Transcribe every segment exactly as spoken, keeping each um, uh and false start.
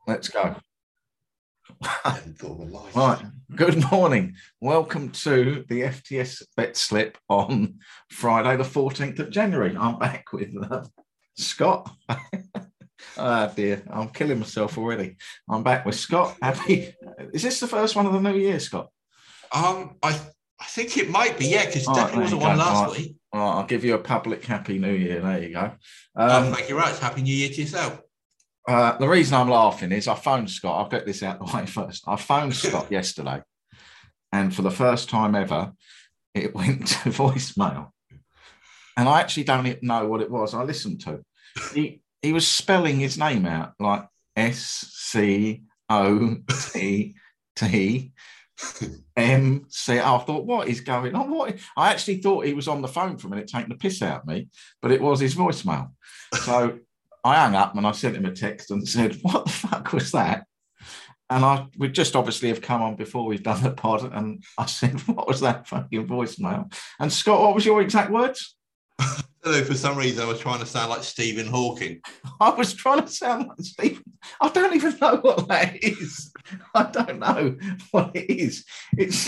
Let's go. Life. Right. Good morning. Welcome to the F T S Bet Slip on Friday, the fourteenth of January. I'm back with uh, Scott. Oh dear, I'm killing myself already. I'm back with Scott. Happy. Is this the first one of the new year, Scott? Um, I I think it might be, yeah, because All right, definitely wasn't there you one go. last All right. week. All right, I'll give you a public happy new year. There you go. Oh, Um, thank you, right. Happy New Year to yourself. uh, the reason I'm laughing is I phoned Scott. I'll get this out of the way first. I phoned Scott yesterday, and for the first time ever, it went to voicemail. And I actually don't even know what it was I listened to. He he was spelling his name out like S C O T T M C. I thought, what is going on? What? I actually thought he was on the phone for a minute taking the piss out of me, but it was his voicemail. So I hung up and I sent him a text and said, what the fuck was that? And I would just obviously have come on before we've done the pod. And I said, what was that fucking voicemail? And Scott, what was your exact words? I don't know, for some reason I was trying to sound like Stephen Hawking. I was trying to sound like Stephen. I don't even know what that is. I don't know what it is. It's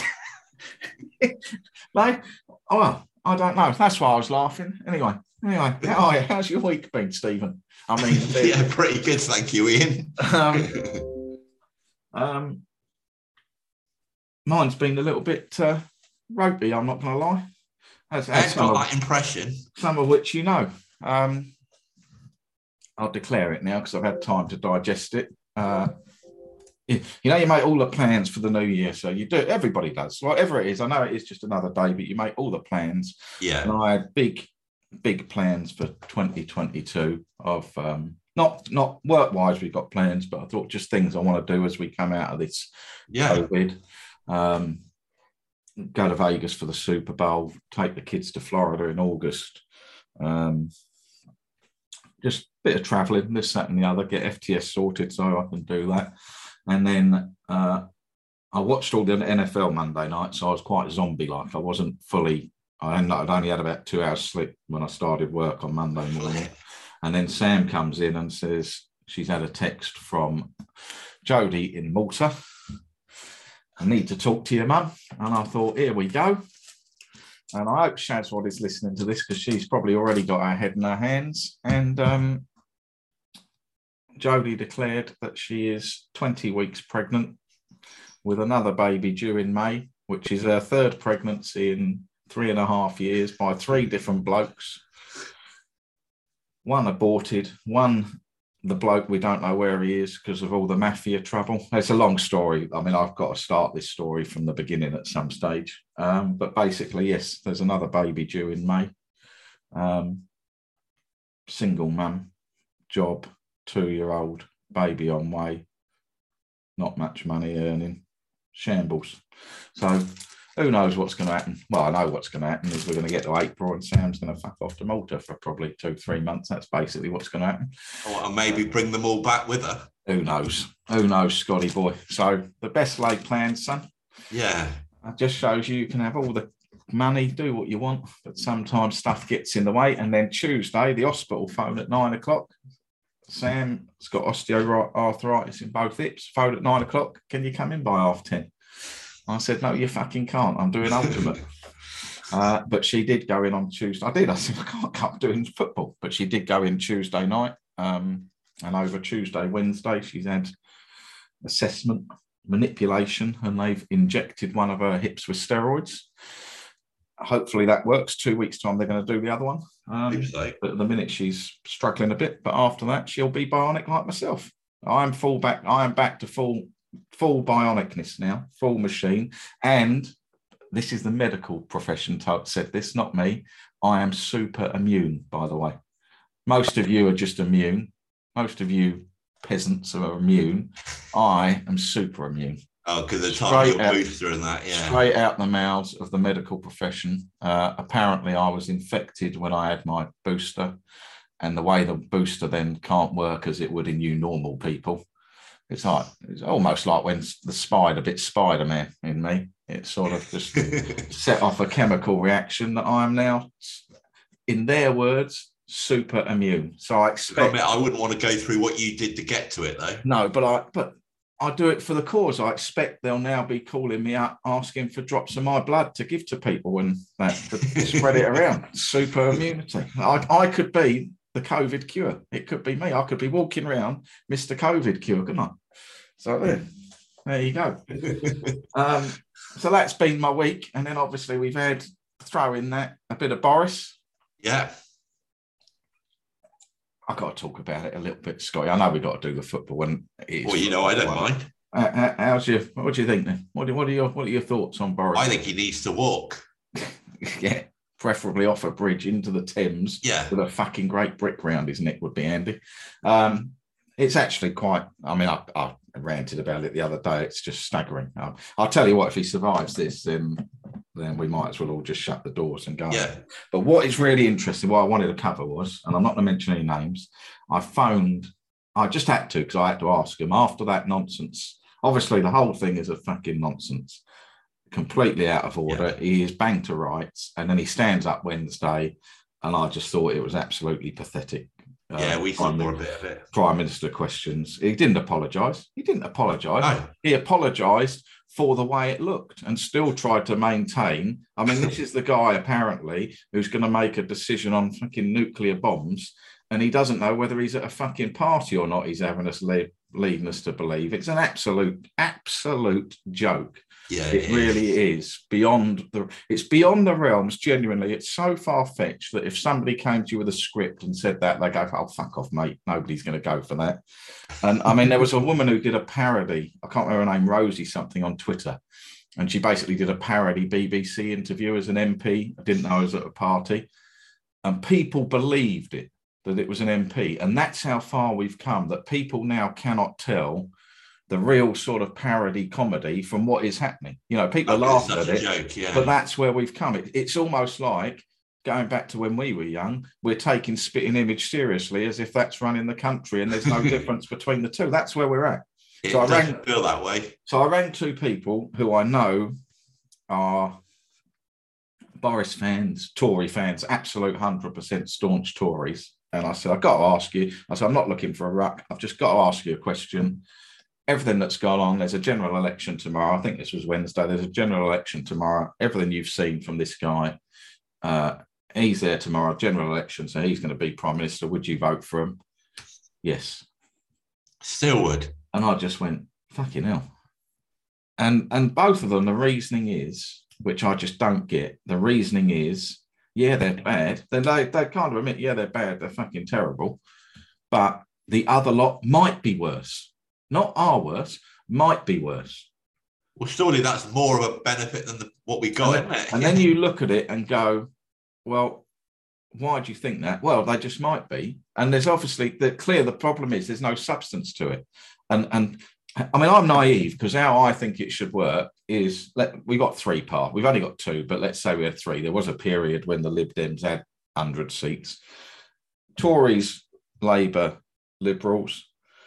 like, oh, I don't know. That's why I was laughing. Anyway, anyway, how are you? How's your week been, Stephen? I mean, yeah, pretty good, thank you, Ian. um, um, mine's been a little bit uh, ropey, I'm not going to lie. As, as got of, that impression. Some of which you know. Um, I'll declare it now because I've had time to digest it. Uh, you, you know, you make all the plans for the new year. So you do, everybody does. Whatever it is, I know it is just another day, but you make all the plans. Yeah. And I had big, big plans for twenty twenty-two of um, not not work-wise, we've got plans, but I thought just things I want to do as we come out of this yeah. COVID. Um, go to Vegas for the Super Bowl, take the kids to Florida in August. Um, just a bit of travelling, this, that and the other, get F T S sorted so I can do that. And then uh, I watched all the N F L Monday night, so I was quite zombie-like. I wasn't fully, I'd only had about two hours sleep when I started work on Monday morning. And then Sam comes in and says she's had a text from Jodie in Malta. I need to talk to your mum. And I thought, here we go. And I hope Shazwad is listening to this because she's probably already got her head in her hands. And um, Jodie declared that she is twenty weeks pregnant with another baby due in May, which is her third pregnancy in three and a half years by three different blokes. One aborted, one the bloke, we don't know where he is because of all the mafia trouble. It's a long story. I mean, I've got to start this story from the beginning at some stage. Um, but basically, yes, there's another baby due in May. Um, single mum, job, two-year-old, baby on way, not much money earning, shambles. So who knows what's going to happen? Well, I know what's going to happen is we're going to get to April and Sam's going to fuck off to Malta for probably two, three months. That's basically what's going to happen. Oh, and maybe bring them all back with her. Who knows? Who knows, Scotty boy? So the best laid plans, son. Yeah. It just shows you you can have all the money, do what you want, but sometimes stuff gets in the way. And then Tuesday, the hospital phone at nine o'clock. Sam's got osteoarthritis in both hips. Phone at nine o'clock. Can you come in by half ten? I said, no, you fucking can't. I'm doing ultimate. uh, but she did go in on Tuesday. I did. I said, I can't come doing football. But she did go in Tuesday night. Um, and over Tuesday, Wednesday, she's had assessment, manipulation, and they've injected one of her hips with steroids. Hopefully that works. Two weeks' time, they're going to do the other one. Um, so. But at the minute, she's struggling a bit. But after that, she'll be bionic like myself. I am full back. I am back to full full bionicness now, full machine. And this is the medical profession said this, not me. I am super immune, by the way. Most of you are just immune. Most of you peasants are immune. I am super immune. Oh, because the time of your booster and that, yeah. Straight out the mouths of the medical profession. Uh, apparently, I was infected when I had my booster. And the way the booster then can't work as it would in you normal people. It's like it's almost like when the spider bit Spider-Man in me. It sort of just set off a chemical reaction that I am now, in their words, super immune. So I I expect admit, I wouldn't want to go through what you did to get to it, though. no, but I but I do it for the cause. I expect they'll now be calling me up asking for drops of my blood to give to people and that to spread it around. Super immunity. I, I could be the COVID cure. It could be me. I could be walking around Mister COVID cure, couldn't I? So there, there you go. um, so that's been my week. And then obviously we've had, throw in that, a bit of Boris. Yeah. I've got to talk about it a little bit, Scotty. I know we've got to do the football. When it is well, you know, I don't well. mind. Uh, how's your, what do you think then? What, do, what, are your, what are your thoughts on Boris? I think he needs to walk. Yeah, preferably off a bridge into the Thames. Yeah. With a fucking great brick round his neck would be handy. Um, it's actually quite, I mean, I, I ranted about it the other day. It's just staggering. Um, I'll tell you what, if he survives this, then then we might as well all just shut the doors and go. Yeah. But what is really interesting, what I wanted to cover was, and I'm not going to mention any names, I phoned, I just had to because I had to ask him after that nonsense. Obviously, the whole thing is a fucking nonsense, completely out of order. Yeah. He is banged to rights, and then he stands up Wednesday, and I just thought it was absolutely pathetic. Yeah, we uh, saw more a bit of it. Prime Minister questions. He didn't apologise. He didn't apologise. No. He apologised for the way it looked and still tried to maintain. I mean, this is the guy apparently who's going to make a decision on fucking nuclear bombs, and he doesn't know whether he's at a fucking party or not. He's having us lead, leading us to believe it's an absolute, absolute joke. Yeah, it, it really is. is beyond the. It's beyond the realms. Genuinely, it's so far fetched that if somebody came to you with a script and said that, they go, "Oh, fuck off, mate. Nobody's going to go for that." And I mean, there was a woman who did a parody. I can't remember her name, Rosie something on Twitter, and she basically did a parody B B C interview as an M P. I didn't know I was at a party, and people believed it that it was an M P, and that's how far we've come. That people now cannot tell the real sort of parody comedy from what is happening. You know, people oh, are laughing at it, joke, yeah. But that's where we've come. It, it's almost like going back to when we were young, we're taking Spitting Image seriously as if that's running the country and there's no difference between the two. That's where we're at. It so I doesn't rang, feel that way. So I rang two people who I know are Boris fans, Tory fans, absolute one hundred percent staunch Tories. And I said, I've got to ask you. I said, I'm not looking for a ruck. I've just got to ask you a question. Everything that's gone on, there's a general election tomorrow. I think this was Wednesday. There's a general election tomorrow. Everything you've seen from this guy, uh, he's there tomorrow, general election. So he's going to be Prime Minister. Would you vote for him? Yes. Still would. And I just went, fucking hell. And, and both of them, the reasoning is, which I just don't get, the reasoning is, yeah, they're bad. They, they, they kind of admit, yeah, they're bad. They're fucking terrible. But the other lot might be worse. Not are worse, might be worse. Well, surely that's more of a benefit than the, what we got, and then, isn't it? And then you look at it and go, well, why do you think that? Well, they just might be. And there's obviously, they're clear the problem is there's no substance to it. And, and I mean, I'm naive because how I think it should work is, let, we've got three parts. We've only got two, but let's say we had three. There was a period when the Lib Dems had one hundred seats. Tories, Labour, Liberals,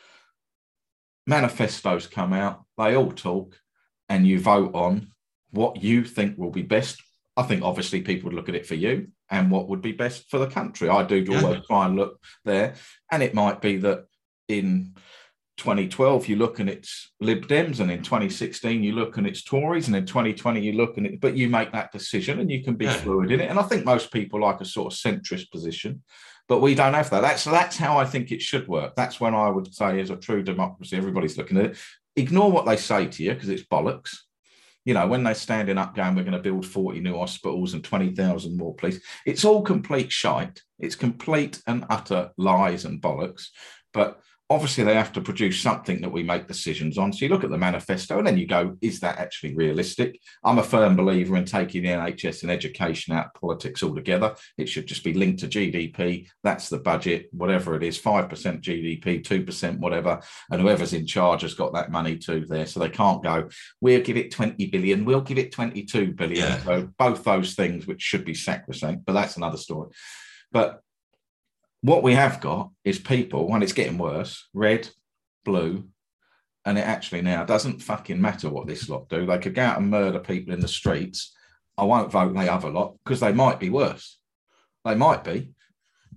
manifestos come out, they all talk, and you vote on what you think will be best. I think obviously people would look at it for you and what would be best for the country. I do Yeah. always try and look there. And it might be that in twenty twelve you look and it's Lib Dems, and in twenty sixteen you look and it's Tories, and in twenty twenty you look and it, but you make that decision and you can be Yeah. fluid in it. And I think most people like a sort of centrist position. But we don't have that. That's that's how I think it should work. That's when I would say, as a true democracy, everybody's looking at it. Ignore what they say to you because it's bollocks. You know, when they're standing up going, we're going to build forty new hospitals and twenty thousand more police. It's all complete shite. It's complete and utter lies and bollocks. But obviously they have to produce something that we make decisions on. So you look at the manifesto and then you go, is that actually realistic? I'm a firm believer in taking the N H S and education out of politics altogether. It should just be linked to G D P. That's the budget, whatever it is, five percent G D P, two percent, whatever. And whoever's in charge has got that money too there. So they can't go, we'll give it twenty billion, we'll give it twenty-two billion. Yeah. So both those things, which should be sacrosanct, but that's another story. But what we have got is people, and it's getting worse, red, blue, and it actually now doesn't fucking matter what this lot do. They could go out and murder people in the streets. I won't vote the other lot because they might be worse. They might be.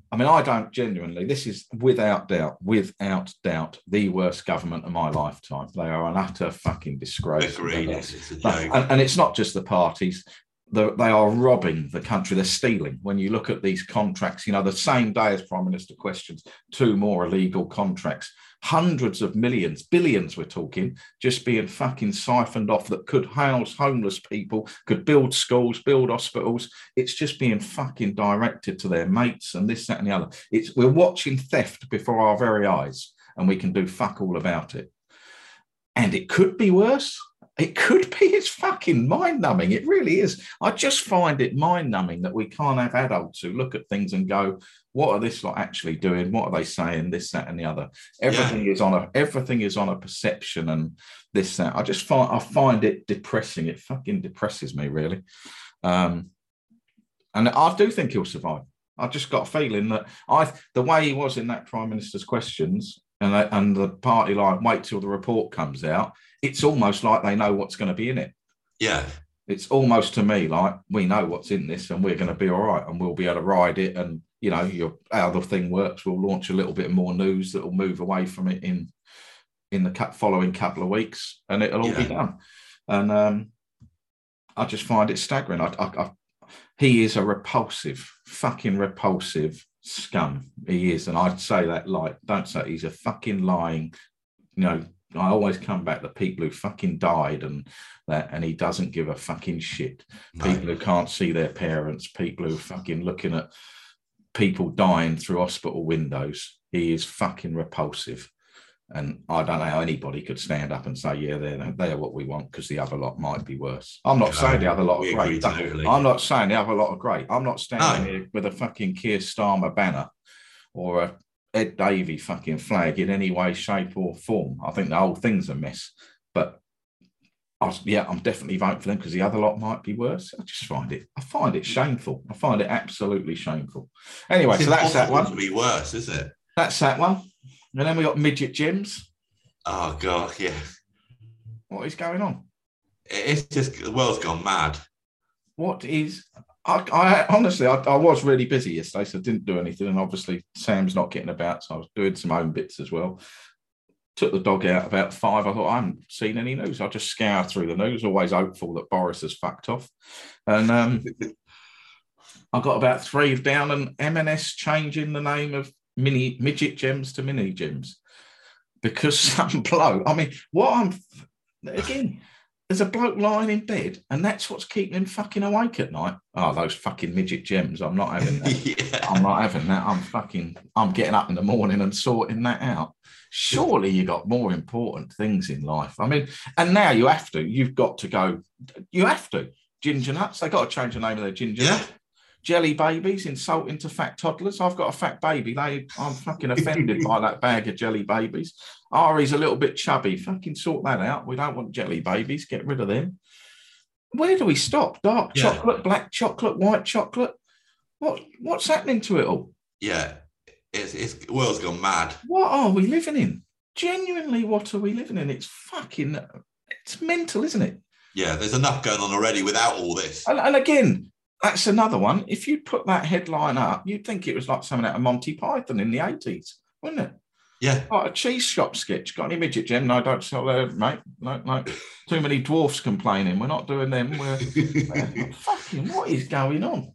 I mean, I don't genuinely, this is without doubt, without doubt, the worst government of my lifetime. They are an utter fucking disgrace. Agreed. It's, it's a But, joke. and, and it's not just the parties. The, they are robbing the country. They're stealing. When you look at these contracts, you know, the same day as Prime Minister questions, two more illegal contracts, hundreds of millions, billions we're talking, just being fucking siphoned off that could house homeless people, could build schools, build hospitals. It's just being fucking directed to their mates and this, that and the other. It's we're watching theft before our very eyes and we can do fuck all about it. And it could be worse. It could be. It's fucking mind-numbing. It really is. I just find it mind-numbing that we can't have adults who look at things and go, what are this lot actually doing? What are they saying? This, that, and the other. Everything yeah. is on a everything is on a perception and this, that. I just find I find it depressing. It fucking depresses me, really. Um, and I do think he'll survive. I just got a feeling that I the way he was in that Prime Minister's questions and and the party line, wait till the report comes out. It's almost like they know what's going to be in it. Yeah. It's almost to me like we know what's in this and we're going to be all right and we'll be able to ride it. And, you know, your, how the thing works, we'll launch a little bit more news that will move away from it in in the following couple of weeks and it'll all yeah. be done. And um, I just find it staggering. I, I, I, he is a repulsive, fucking repulsive scum. He is. And I'd say that like, don't say he's a fucking lying, you know, I always come back to people who fucking died and that, and he doesn't give a fucking shit. No. People who can't see their parents, people who are fucking looking at people dying through hospital windows. He is fucking repulsive. And I don't know how anybody could stand up and say, yeah, they're, they're what we want because the other lot might be worse. I'm not yeah, saying the other lot are great. Totally. I'm not saying the other lot are great. I'm not standing no. here with a fucking Keir Starmer banner or a Ed Davey fucking flag in any way, shape or form. I think the whole thing's a mess. But I was, yeah, I'm definitely voting for them because the other lot might be worse. I just find it, I find it shameful. I find it absolutely shameful. Anyway, it's so that's that one. To be worse, is it? That's that one. And then we got midget gyms. Oh God, yeah. What is going on? It's just the world's gone mad. What is? I, I honestly, I, I was really busy yesterday, so I didn't do anything. And obviously, Sam's not getting about, so I was doing some own bits as well. Took the dog out about five. I thought I haven't seen any news. I just scour through the news, always hopeful that Boris has fucked off. And um, I got about three down, and M and S changing the name of mini midget gyms to mini gyms because some bloke. I mean, what I'm again. There's a bloke lying in bed, and that's what's keeping him fucking awake at night. Oh, those fucking midget gems. I'm not having that. yeah. I'm not having that. I'm fucking, I'm getting up in the morning and sorting that out. Surely you got more important things in life. I mean, and now you have to. You've got to go. You have to. Ginger nuts. They got to change the name of their ginger yeah. nuts. Jelly babies insulting to fat toddlers. I've got a fat baby. They, I'm fucking offended by that bag of jelly babies. Ari's a little bit chubby. Fucking sort that out. We don't want jelly babies. Get rid of them. Where do we stop? Dark yeah. chocolate, black chocolate, white chocolate. What what's happening to it all? Yeah, it's it's the world's gone mad. What are we living in? Genuinely, what are we living in? It's fucking, it's mental, isn't it? Yeah, there's enough going on already without all this. And, and again. That's another one. If you put that headline up, you'd think it was like something out of Monty Python in the eighties, wouldn't it? Yeah. Like a cheese shop sketch. Got any midget gem? No, don't sell there, mate. No, no. Too many dwarfs complaining. We're not doing them. We're, we're fucking, what is going on?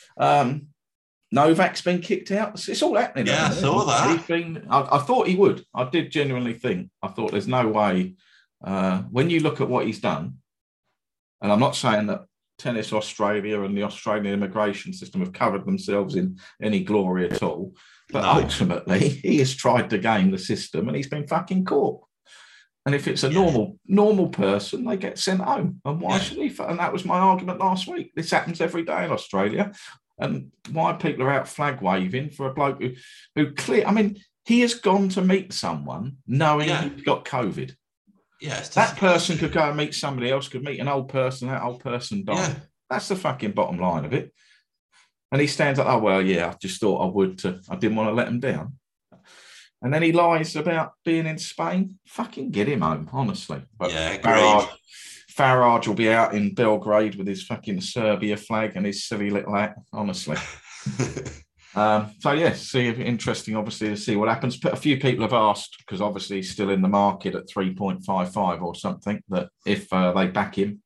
Um, Novak's been kicked out. It's, it's all happening. Yeah, I saw that. He's been, I, I thought he would. I did genuinely think. I thought there's no way. Uh, when you look at what he's done, and I'm not saying that Tennis Australia and the Australian immigration system have covered themselves in any glory at all. But no. ultimately, he has tried to game the system and he's been fucking caught. And if it's a yeah. normal normal person, they get sent home. And why yeah. should he? And that was my argument last week. This happens every day in Australia. And why people are out flag waving for a bloke who, who clear. I mean, he has gone to meet someone knowing yeah. he's got COVID. Yes, that person could go and meet somebody else, could meet an old person, that old person died. Yeah. That's the fucking bottom line of it. And he stands up, oh, well, yeah, I just thought I would, to, I didn't want to let him down. And then he lies about being in Spain. Fucking get him home, honestly. But yeah, agreed. Farage, Farage will be out in Belgrade with his fucking Serbia flag and his silly little hat, honestly. Um, so yes, see, interesting, obviously, to see what happens. But a few people have asked because obviously he's still in the market at three point five five or something. That if uh, they back him,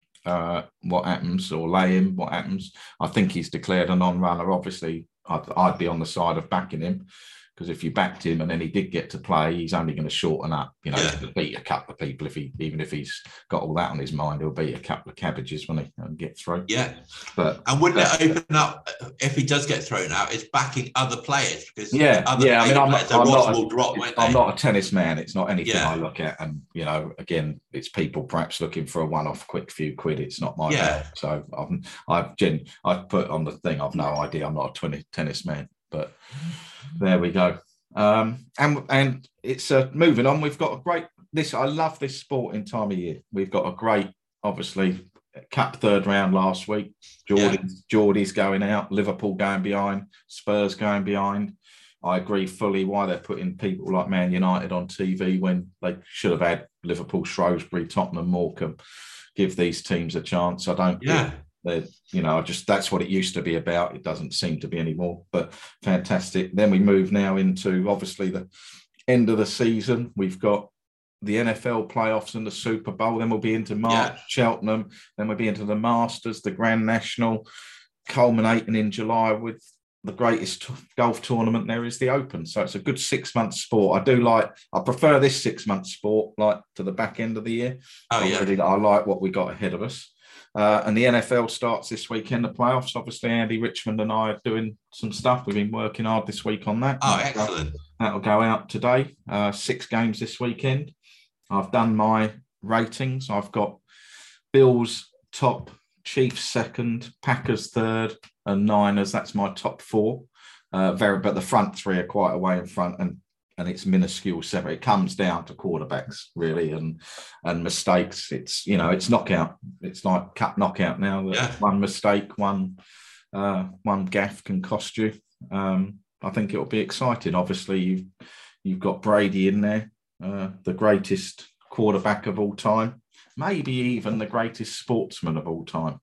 uh, what happens, or lay him, what happens? I think he's declared a non-runner. Obviously, I'd, I'd be on the side of backing him. Because if you backed him and then he did get to play, he's only going to shorten up. You know, yeah. He'll beat a couple of people if he, even if he's got all that on his mind, he'll beat a couple of cabbages when he and get through. Yeah, but and wouldn't but, it open up if he does get thrown out? It's backing other players because yeah, other yeah. I mean, I'm not, I'm, not will a, drop, I'm not a tennis man. It's not anything yeah. I look at, and you know, again, it's people perhaps looking for a one-off, quick few quid. It's not my yeah. bag. So I'm, I've gen, I've put on the thing. I've no idea. I'm not a twenty tennis man, but there we go. Um, and and it's uh, moving on. We've got a great this. I love this sporting time of year. We've got a great, obviously, Cup third round last week. Geordie's, yeah. Geordie's going out. Liverpool going behind. Spurs going behind. I agree fully why they're putting people like Man United on T V when they should have had Liverpool, Shrewsbury, Tottenham, Morecambe. Give these teams a chance. I don't. Yeah. They're, you know, just that's what it used to be about. It doesn't seem to be anymore, but fantastic. Then we move now into obviously the end of the season. We've got the N F L playoffs and the Super Bowl. Then we'll be into March, yeah. Cheltenham. Then we'll be into the Masters, the Grand National, culminating in July with the greatest golf tournament there is, the Open. So it's a good six-month sport. I do like, I prefer this six-month sport like to the back end of the year. Oh, yeah. I, really, I like what we got ahead of us. Uh, and the N F L starts this weekend, the playoffs. Obviously, Andy Richmond and I are doing some stuff. We've been working hard this week on that. Oh, that'll excellent. Go, that'll go out today. Uh, six games this weekend. I've done my ratings. I've got Bills top, Chiefs second, Packers third, and Niners. That's my top four. Uh, very, but the front three are quite away in front, and and it's minuscule separate. It comes down to quarterbacks really, and and mistakes. It's you know it's knockout. It's like cut knockout now. Yeah. One mistake, one uh, one gaff can cost you. Um, I think it'll be exciting. Obviously, you've you've got Brady in there, uh, the greatest quarterback of all time, maybe even the greatest sportsman of all time.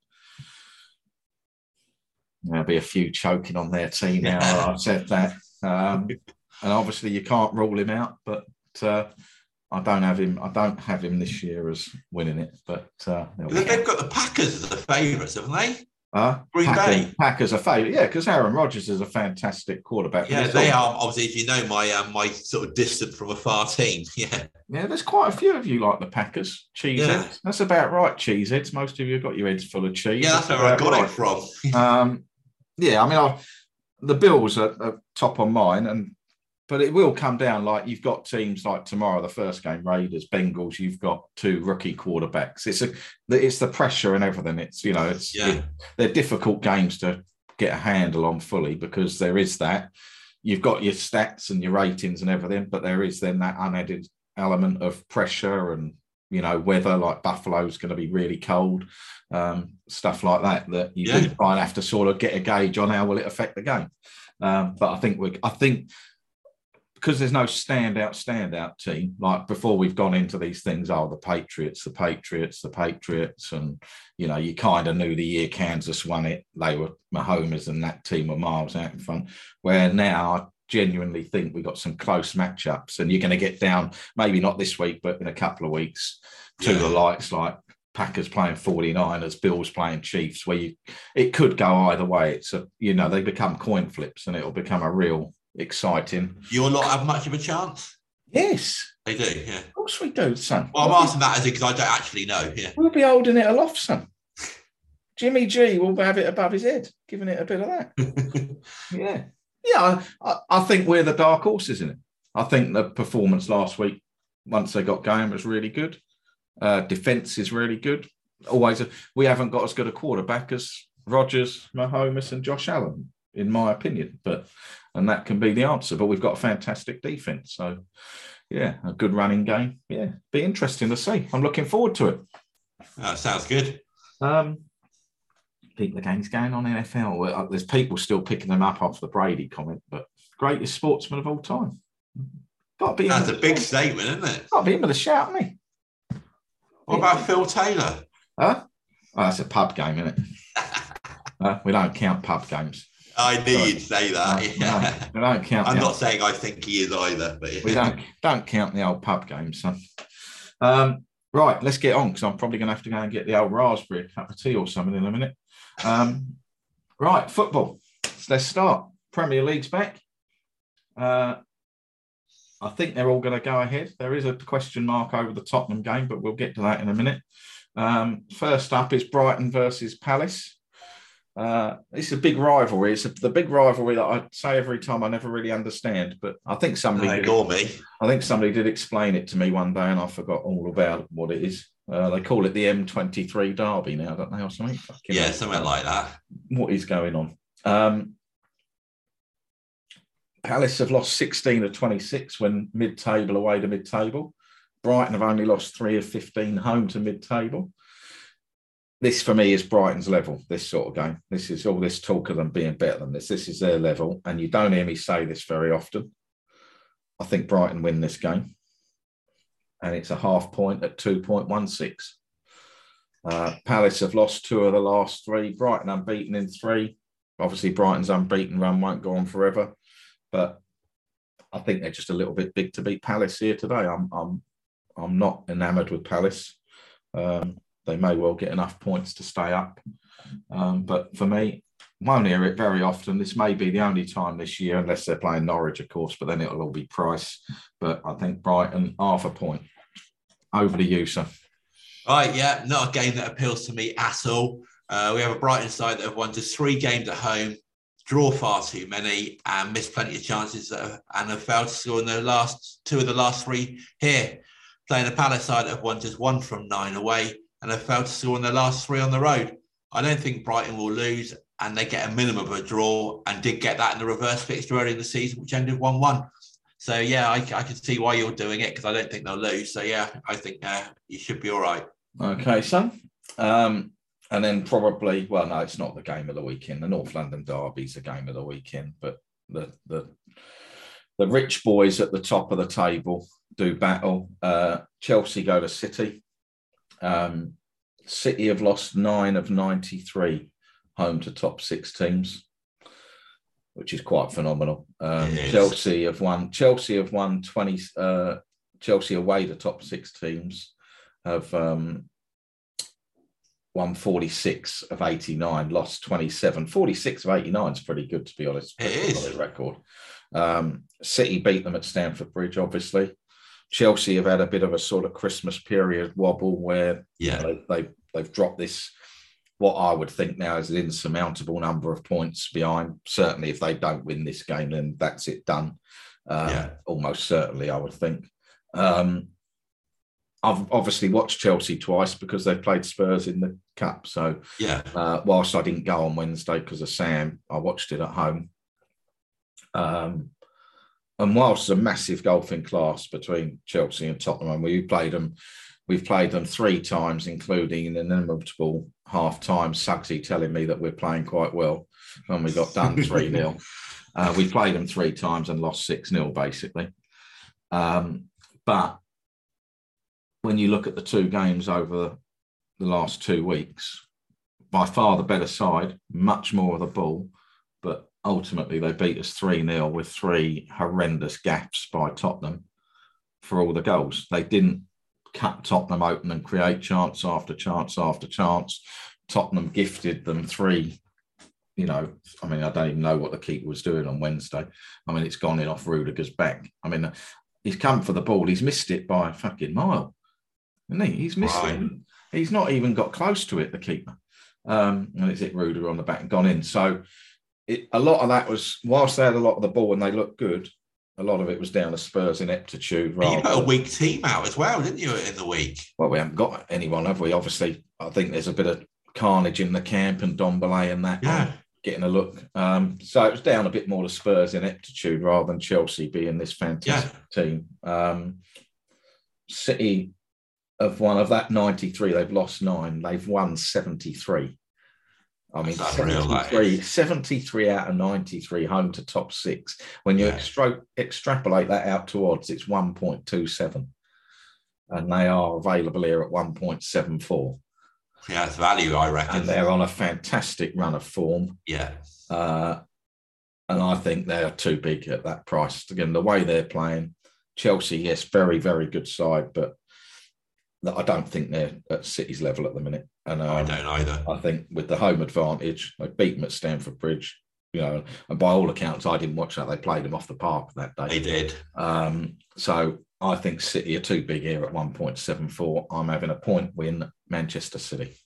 There'll be a few choking on their team now. I've said that. Um, And obviously, you can't rule him out, but uh, I don't have him. I don't have him this year as winning it. But uh, they've got the Packers as the favourites, haven't they? Uh, Green Packers, Bay. Packers are favourite, yeah, because Aaron Rodgers is a fantastic quarterback. Yeah, they all, are. Obviously, as you know, my um, my sort of distant from a far team. Yeah, yeah. There's quite a few of you like the Packers. Cheeseheads. Yeah. That's about right. Cheeseheads. Most of you have got your heads full of cheese. Yeah, that's, that's where I got right. it from. um, yeah, I mean, I, the Bills are, are top on mine, and. But it will come down like you've got teams like tomorrow, the first game, Raiders, Bengals. You've got two rookie quarterbacks. It's a, it's the pressure and everything. It's you know, it's yeah. it, they're difficult games to get a handle on fully because there is that. You've got your stats and your ratings and everything, but there is then that unadded element of pressure and you know weather. Like Buffalo's going to be really cold, um, stuff like that. That you yeah. do try and have to sort of get a gauge on how will it affect the game. Um, but I think we, I think. Because there's no standout, standout team, like before we've gone into these things, oh, the Patriots, the Patriots, the Patriots. And, you know, you kind of knew the year Kansas won it. They were Mahomes and that team were miles out in front. Where now I genuinely think we got some close matchups and you're going to get down, maybe not this week, but in a couple of weeks, to yeah. the likes like Packers playing forty-niners, Bills playing Chiefs, where you it could go either way. It's a, you know, they become coin flips and it'll become a real exciting. You'll not have much of a chance? Yes. They do, yeah. Of course we do, son. Well, I'm we'll asking be, that as because I don't actually know, yeah. We'll be holding it aloft, son. Jimmy G will have it above his head, giving it a bit of that. yeah. Yeah, I, I think we're the dark horses in it. I think the performance last week, once they got going, was really good. Uh, defence is really good. Always, a, we haven't got as good a quarterback as Rodgers, Mahomes and Josh Allen, in my opinion. But and that can be the answer. But we've got a fantastic defence. So, yeah, a good running game. Yeah, be interesting to see. I'm looking forward to it. That sounds good. Um, keep the games going on N F L. There's people still picking them up off the Brady comment, but greatest sportsman of all time. Got to be. That's a big statement, isn't it? Got to be him with a shout, hasn't he? What about Phil Taylor? Huh? Oh, that's a pub game, isn't it? uh, we don't count pub games. I knew Sorry. you'd say No, that. we Yeah. don't, we don't count. I'm the not old, saying I think he is either, but yeah. we don't don't count the old pub games, son. Um, right, let's get on because I'm probably going to have to go and get the old raspberry, a cup of tea or something in a minute. Um, right, football. Let's start. Premier League's back. Uh, I think they're all going to go ahead. There is a question mark over the Tottenham game, but we'll get to that in a minute. Um, first up is Brighton versus Palace. Uh, it's a big rivalry. It's a, the big rivalry that I say every time I never really understand, but I think somebody No, did, ignore me. I think somebody did explain it to me one day, and I forgot all about what it is. Uh, they call it the M twenty-three Derby now, don't they, or something? Fucking Yeah, hell. something like that. What is going on? Um, Palace have lost sixteen of twenty-six when mid-table away to mid-table. Brighton have only lost three of fifteen home to mid-table. This, for me, is Brighton's level, this sort of game. This is all this talk of them being better than this. This is their level, and you don't hear me say this very often. I think Brighton win this game, and it's a half point at two point one six. Uh, Palace have lost two of the last three. Brighton unbeaten in three. Obviously, Brighton's unbeaten run won't go on forever, but I think they're just a little bit big to beat Palace here today. I'm I'm I'm not enamoured with Palace. Um, they may well get enough points to stay up, um, but for me, won't hear it very often. This may be the only time this year, unless they're playing Norwich, of course. But then it'll all be Price. But I think Brighton half a point. Over to you, sir. Right, yeah, not a game that appeals to me at all. Uh, we have a Brighton side that have won just three games at home, draw far too many, and missed plenty of chances that have, and have failed to score in the last two of the last three here. Playing a Palace side that have won just one from nine away and have failed to score in the last three on the road. I don't think Brighton will lose, and they get a minimum of a draw, and did get that in the reverse fixture early in the season, which ended one one. So, yeah, I, I can see why you're doing it, because I don't think they'll lose. So, yeah, I think uh, you should be all right. Okay, son. Um, and then probably, well, no, it's not the game of the weekend. The North London Derby's the game of the weekend, but the the the rich boys at the top of the table do battle. Uh, Chelsea go to City. Um, City have lost nine of ninety-three home to top six teams, which is quite phenomenal. Um, Chelsea have won. Chelsea have won twenty. Uh, Chelsea away to top six teams have um, won forty-six of eighty-nine, lost twenty-seven. forty-six of eighty-nine is pretty good, to be honest. It is. A record. Um, City beat them at Stamford Bridge, obviously. Chelsea have had a bit of a sort of Christmas period wobble where yeah. you know, they, they've dropped this, what I would think now is an insurmountable number of points behind. Certainly, if they don't win this game, then that's it done. Um, yeah. Almost certainly, I would think. Um, I've obviously watched Chelsea twice because they've played Spurs in the Cup. So, yeah. uh, whilst I didn't go on Wednesday because of Sam, I watched it at home. Um, and whilst there's a massive golfing class between Chelsea and Tottenham, and we played them, we've played them three times, including an inimitable half-time Suggsy telling me that we're playing quite well when we got done three nil. Uh, we played them three times and lost six nil, basically. Um, but when you look at the two games over the last two weeks, by far the better side, much more of the ball, but ultimately they beat us three nil with three horrendous gaps by Tottenham for all the goals. They didn't cut Tottenham open and create chance after chance after chance. Tottenham gifted them three, you know, I mean, I don't even know what the keeper was doing on Wednesday. I mean, it's gone in off Rudiger's back. I mean, he's come for the ball. He's missed it by a fucking mile. Isn't he? He's missed right. it. He's not even got close to it, the keeper. Um, and it's hit Rudiger on the back and gone in. So it, a lot of that was, whilst they had a lot of the ball and they looked good, a lot of it was down to Spurs' ineptitude. You put a weak team out as well, didn't you, in the week? Well, we haven't got anyone, have we? Obviously, I think there's a bit of carnage in the camp and Dombele and that yeah. getting a look. Um, so it was down a bit more to Spurs' ineptitude rather than Chelsea being this fantastic yeah. team. Um, City have won, of that ninety-three, they've lost nine. They've won seventy-three. I mean, seventy-three, seventy-three out of ninety-three home to top six. When you yeah. extra, extrapolate that out to odds, it's one point two seven. And they are available here at one point seven four. Yeah, it's value, I reckon. And they're on a fantastic run of form. Yeah. Uh, And I think they're too big at that price. Again, the way they're playing, Chelsea, yes, very, very good side, but I don't think they're at City's level at the minute. And um, I don't either. I think with the home advantage, they beat them at Stamford Bridge, you know, and by all accounts, I didn't watch that. They played them off the park that day. They did. Um, so I think City are too big here at one point seven four. I'm having a point win Manchester City.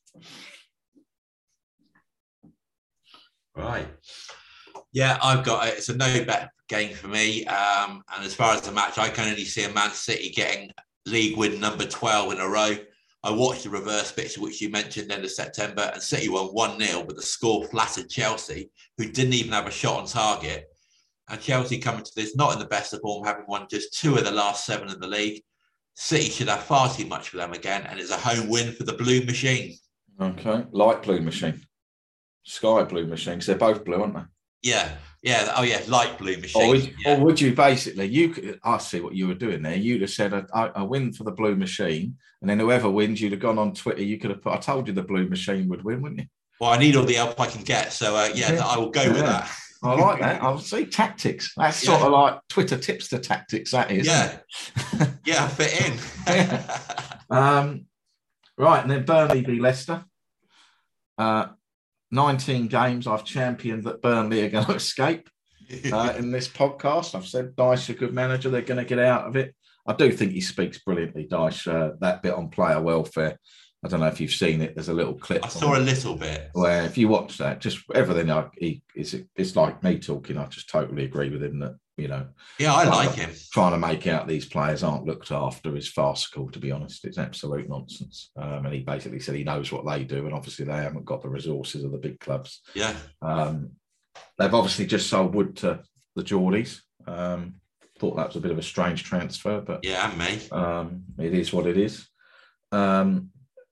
Right. Yeah, I've got it. It's a no bet game for me. Um, and as far as the match, I can only see a Man City getting league win number twelve in a row. I watched the reverse picture, which you mentioned end of September, and City won one nil, but the score flattered Chelsea, who didn't even have a shot on target. And Chelsea coming to this not in the best of form, having won just two of the last seven in the league. City should have far too much for them again, and it's a home win for the Blue Machine. Okay, light blue machine, sky blue machine, because they're both blue, aren't they? Yeah, yeah. Oh, yeah, light blue machine. Or would, yeah. or would you basically, you could, I see what you were doing there. You'd have said a, a win for the blue machine, and then whoever wins, you'd have gone on Twitter. You could have put, I told you the blue machine would win, wouldn't you? Well, I need all the help I can get. So, uh, yeah, yeah, I will go yeah. with that. I like that. I'll see tactics. That's yeah. sort of like Twitter tipster tactics, that is. Yeah. yeah, fit in. yeah. um, right, and then Burnley v Leicester. Uh, nineteen games I've championed that Burnley are going to escape uh, in this podcast. I've said Dyche, a good manager, they're going to get out of it. I do think he speaks brilliantly, Dyche, uh, that bit on player welfare. I don't know if you've seen it. There's a little clip. I saw a little bit. Where if you watch that, just everything, I, he, it's, it's like me talking. I just totally agree with him that, you know. Yeah, I like him. Trying to make out these players aren't looked after is farcical, to be honest. It's absolute nonsense. Um, and he basically said he knows what they do. And obviously they haven't got the resources of the big clubs. Yeah. Um, they've obviously just sold Wood to the Geordies. Um, thought that was a bit of a strange transfer, but yeah, and me. Um, it is what it is. Um,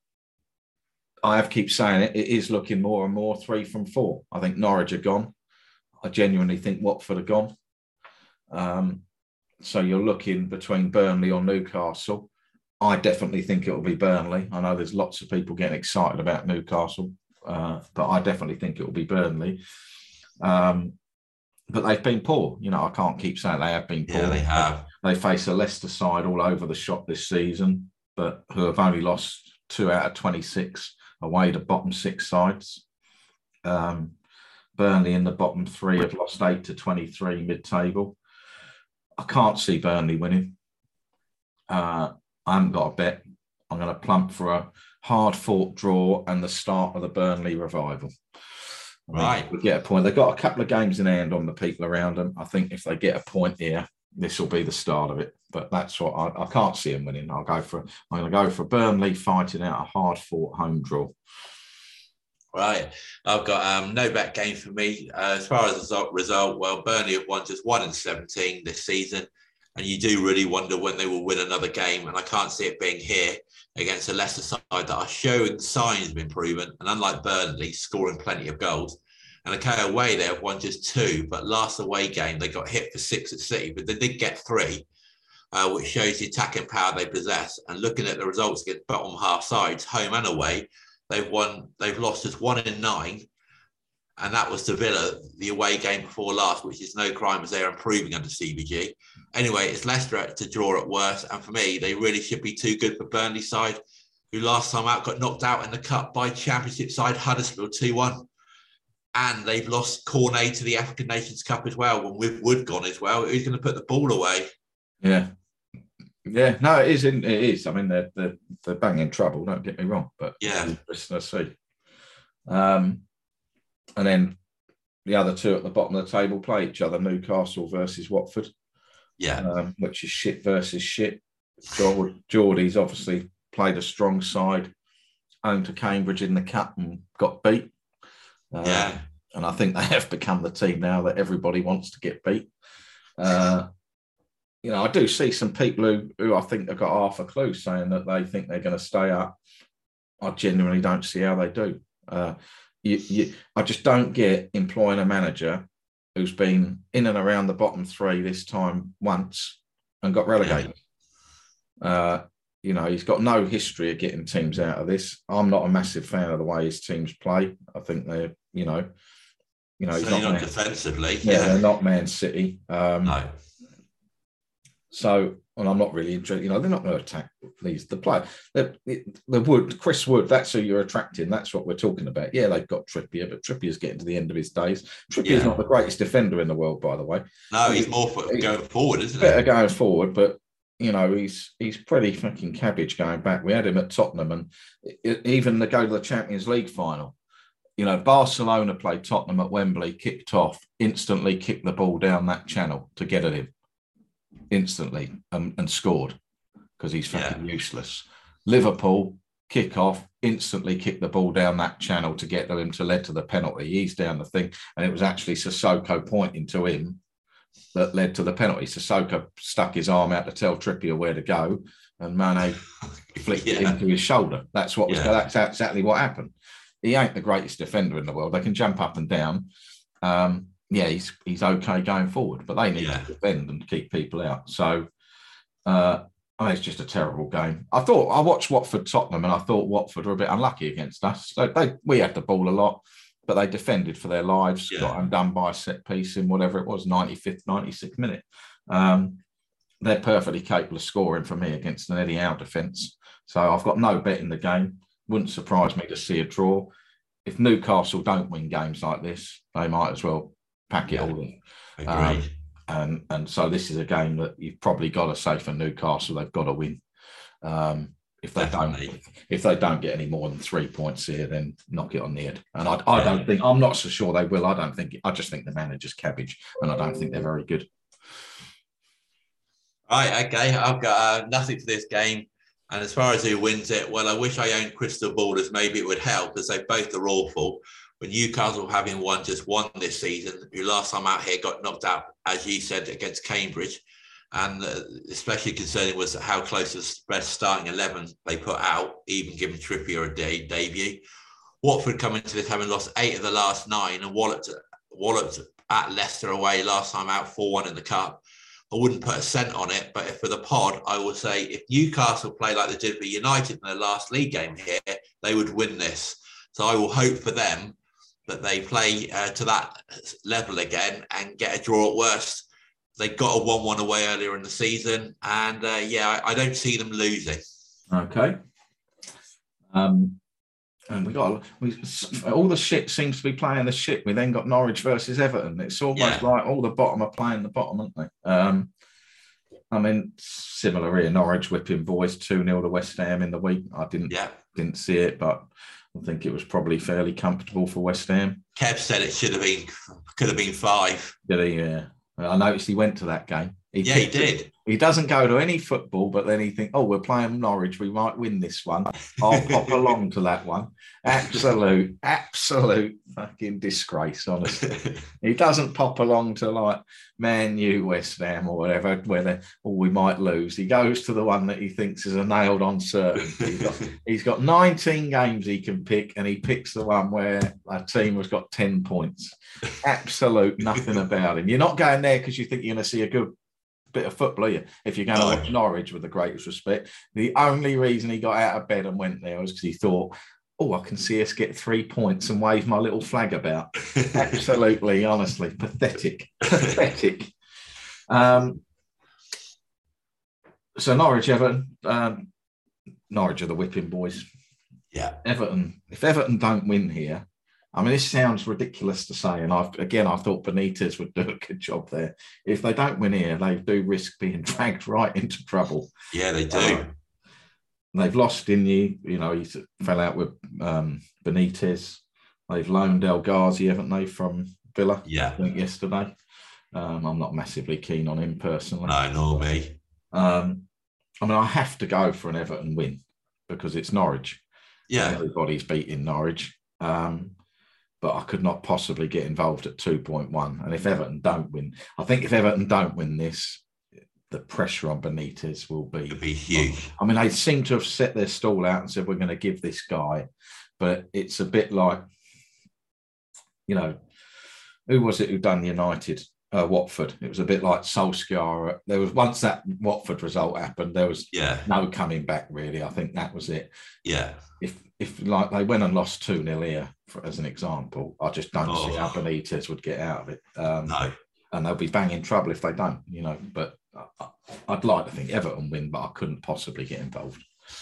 I have keep saying it, it is looking more and more three from four. I think Norwich are gone. I genuinely think Watford are gone. Um, so you're looking between Burnley or Newcastle. I definitely think it will be Burnley. I know there's lots of people getting excited about Newcastle, uh, but I definitely think it will be Burnley. Um, but they've been poor. You know, I can't keep saying they have been poor. Yeah, they have. They, they face a Leicester side all over the shop this season, but who have only lost two out of twenty-six away to bottom six sides. Um, Burnley in the bottom three have lost eight to twenty-three mid-table. I can't see Burnley winning. Uh, I haven't got a bet. I'm going to plump for a hard-fought draw and the start of the Burnley revival. I right. We get a point. They've got a couple of games in hand on the people around them. I think if they get a point here, this will be the start of it. But that's what I, I can't see them winning. I'll go for. I'm going to go for Burnley fighting out a hard-fought home draw. Right, I've got um, no bet game for me. Uh, as far as the result, result, well, Burnley have won just one in seventeen this season, and you do really wonder when they will win another game. And I can't see it being here against a Leicester side that are showing signs of improvement, and unlike Burnley, scoring plenty of goals. And okay, away they have won just two, but last away game they got hit for six at City, but they did get three. Uh, which shows the attacking power they possess. And looking at the results against bottom half sides, home and away, they've won. They've lost just one in nine, and that was to Villa, the away game before last, which is no crime as they are improving under C B G. Anyway, it's Leicester to draw at worst, and for me, they really should be too good for Burnley side, who last time out got knocked out in the cup by Championship side Huddersfield two one. And they've lost Cornet to the African Nations Cup as well. When with Wood gone as well, who's going to put the ball away? Yeah. Yeah, no, it is. It is. I mean, they're, they're, they're banging trouble, don't get me wrong. But yeah, let's see. Um, and then the other two at the bottom of the table play each other, Newcastle versus Watford. Yeah. Um, which is shit versus shit. Geordie's obviously played a strong side, owned to Cambridge in the cup and got beat. Uh, yeah. And I think they have become the team now that everybody wants to get beat. Uh, you know, I do see some people who, who I think have got half a clue saying that they think they're going to stay up. I genuinely don't see how they do. Uh, you, you, I just don't get employing a manager who's been in and around the bottom three this time once and got relegated. Yeah. Uh, you know, he's got no history of getting teams out of this. I'm not a massive fan of the way his teams play. I think they're, you know, You know, he's Certainly not, not Man, defensively. yeah, Yeah. they're not Man City. Um, No. So, and I'm not really interested. You know, they're not going to attack these the player. The the Wood, Chris Wood. That's who you're attracting. That's what we're talking about. Yeah, they've got Trippier, but Trippier's getting to the end of his days. Trippier's Yeah. not the greatest defender in the world, by the way. No, he's more for He's going forward, isn't better he? going forward, but you know, he's he's pretty fucking cabbage going back. We had him at Tottenham, and it, even the go to the Champions League final. You know, Barcelona played Tottenham at Wembley, kicked off, instantly kicked the ball down that channel to get at him. Instantly and, and scored because he's fucking yeah. useless. Liverpool kick off, instantly kick the ball down that channel to get to him to lead to the penalty. He's down the thing, and it was actually Sissoko pointing to him that led to the penalty. Sissoko stuck his arm out to tell Trippier where to go, and Mane flicked yeah. it into his shoulder. That's what was yeah. that's exactly what happened. He ain't the greatest defender in the world. They can jump up and down. Um, yeah, he's he's okay going forward, but they need yeah. to defend and keep people out. So uh, I mean, it's just a terrible game. I thought I watched Watford Tottenham, and I thought Watford were a bit unlucky against us. So they we had the ball a lot, but they defended for their lives. Yeah. Got undone by a set piece in whatever it was, ninety-fifth, ninety-sixth minute. Um, they're perfectly capable of scoring for me against an Eddie Howe defence. So I've got no bet in the game. Wouldn't surprise me to see a draw. If Newcastle don't win games like this, they might as well pack it yeah, all in. Um, and and so this is a game that you've probably got to say for Newcastle, they've got to win. Um, if they Definitely. don't, if they don't get any more than three points here, then knock it on the head. And I, I yeah. don't think I'm not so sure they will. I don't think. I just think the manager's cabbage, and I don't think they're very good. Right. Okay. I've got uh, nothing for this game. And as far as who wins it, well, I wish I owned crystal ball, as maybe it would help, as they both are awful. When Newcastle, having won just one this season, who last time out here got knocked out, as you said, against Cambridge. And uh, especially concerning was how close to the best starting eleven they put out, even giving Trippier a day, debut. Watford come into this having lost eight of the last nine and walloped, walloped at Leicester away last time out four one in the Cup. I wouldn't put a cent on it, but if for the pod, I will say if Newcastle play like they did for United in their last league game here, they would win this. So I will hope for them that they play uh, to that level again and get a draw at worst. They got a one one away earlier in the season, and uh, yeah, I, I don't see them losing. Okay. Um, and we got we, all the shit seems to be playing the shit. We then got Norwich versus Everton. It's almost yeah. like all the bottom are playing the bottom, aren't they? Um, I mean, similar here. Norwich whipping boys two nil to West Ham in the week. I didn't yeah. didn't see it, but I think it was probably fairly comfortable for West Ham. Kev said it should have been could have been five. Did he? Yeah. I noticed he went to that game. He yeah, he did. It. He doesn't go to any football, but then he thinks, oh, we're playing Norwich. We might win this one. I'll pop along to that one. Absolute, absolute fucking disgrace, honestly. He doesn't pop along to like Man U, West Ham or whatever, where they, oh, we might lose. He goes to the one that he thinks is a nailed on certainty. He's got, he's got nineteen games he can pick, and he picks the one where a team has got ten points. Absolute nothing about him. You're not going there because you think you're going to see a good bit of football, are you? If you're going to watch Norwich, with the greatest respect. The only reason he got out of bed and went there was because he thought, oh, I can see us get three points and wave my little flag about. Absolutely, honestly, pathetic, pathetic. Um, so Norwich, Everton, um, Norwich are the whipping boys. Yeah, Everton. If Everton don't win here, I mean, this sounds ridiculous to say, and I've again, I thought Benitez would do a good job there. If they don't win here, they do risk being dragged right into trouble. Yeah, they do. Uh, they've lost in the, you know, he fell out with um, Benitez. They've loaned El Ghazi, haven't they, from Villa? Yeah, I think yesterday. Um, I'm not massively keen on him personally. No, nor me. Um, I mean, I have to go for an Everton win because it's Norwich. Yeah, everybody's beating Norwich. Um, but I could not possibly get involved at two point one. And if Everton don't win, I think if Everton don't win this, the pressure on Benitez will be, It'll be huge. I mean, they seem to have set their stall out and said, we're going to give this guy. But it's a bit like, you know, who was it who done United? uh, Watford. It was a bit like Solskjaer. There was once that Watford result happened, there was Yeah. no coming back, really. I think that was it. Yeah. If, if like, they went and lost two nil here, for, as an example, I just don't Oh. see how Benitez would get out of it. Um, No. And they'll be banging trouble if they don't, you know. But I, I'd like to think Everton win, but I couldn't possibly get involved.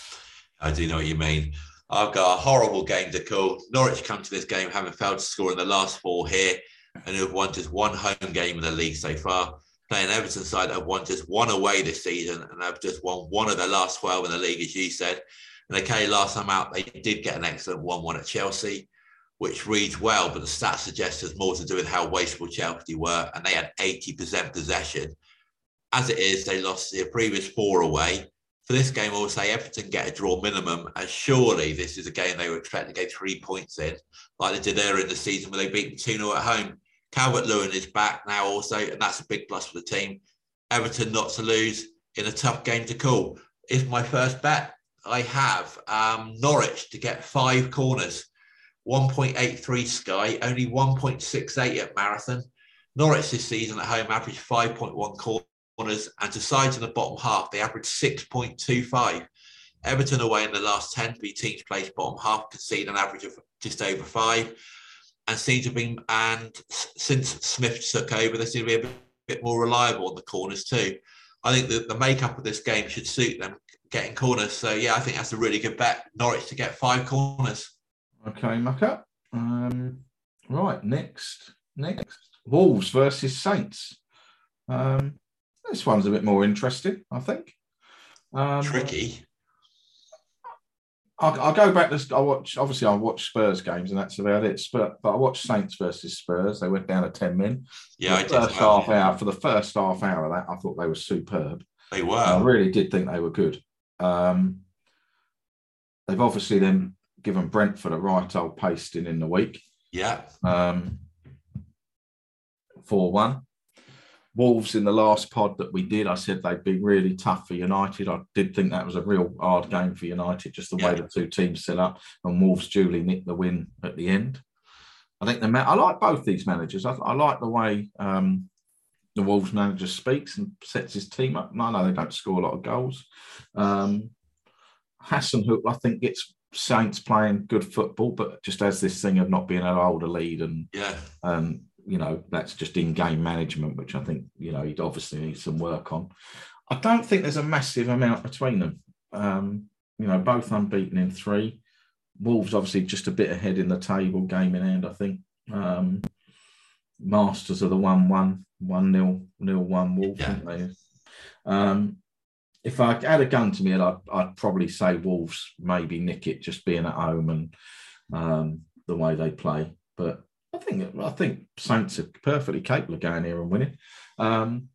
I do know what you mean. I've got a horrible game to call. Norwich come to this game having failed to score in the last four here and have won just one home game in the league so far. Playing Everton side that have won just one away this season and have just won one of their last twelve in the league, as you said. And okay, last time out, they did get an excellent one one at Chelsea, which reads well, but the stats suggest there's more to do with how wasteful Chelsea were, and they had eighty percent possession. As it is, they lost the previous four away. For this game, I will say Everton get a draw minimum, and surely this is a game they were expecting to get three points in, like they did earlier in the season where they beat two nil at home. Calvert-Lewin is back now also, and that's a big plus for the team. Everton not to lose in a tough game to call. If my first bet, I have um, Norwich to get five corners. one point eight three Sky, only one point six eight at Marathon. Norwich this season at home averaged five point one corners, and to sides in the bottom half, they averaged six point two five. Everton away in the last ten, three teams placed bottom half, concede an average of just over five, and seem to have been, and since Smith took over, they seem to be a bit, bit more reliable on the corners too. I think that the makeup of this game should suit them getting corners. So yeah, I think that's a really good bet. Norwich to get five corners. Okay, Mucker. Um, right, next, next. Wolves versus Saints. Um, this one's a bit more interesting, I think. Um, Tricky. I'll, I'll go back to, I watch, obviously I watch Spurs games and that's about it, but, but I watched Saints versus Spurs. They went down to ten men. Yeah, for the I first did. Well, half yeah. hour, for the first half hour of that, I thought they were superb. They were. I really did think they were good. Um, they've obviously then given Brentford a right old pasting in the week. Yeah. Um, four one. Wolves in the last pod that we did, I said they'd be really tough for United. I did think that was a real hard game for United, just the Yeah. way the two teams set up, and Wolves duly nicked the win at the end. I think the ma- I like both these managers. I, I like the way um, the Wolves manager speaks and sets his team up. I know they don't score a lot of goals. Um, Hassenhook, I think, gets Saints playing good football, but just has this thing of not being able to hold a lead, and Yeah. um, you know, that's just in-game management, which I think, you know, he'd obviously need some work on. I don't think there's a massive amount between them. Um, you know, both unbeaten in three. Wolves obviously just a bit ahead in the table, game in hand, I think. Um, Masters are the one one, one nil, nil one Wolves, Yeah. aren't they? Um, if I had a gun to me, I'd, I'd probably say Wolves maybe nick it, just being at home and um, the way they play. But I think I think Saints are perfectly capable of going here and winning. Um,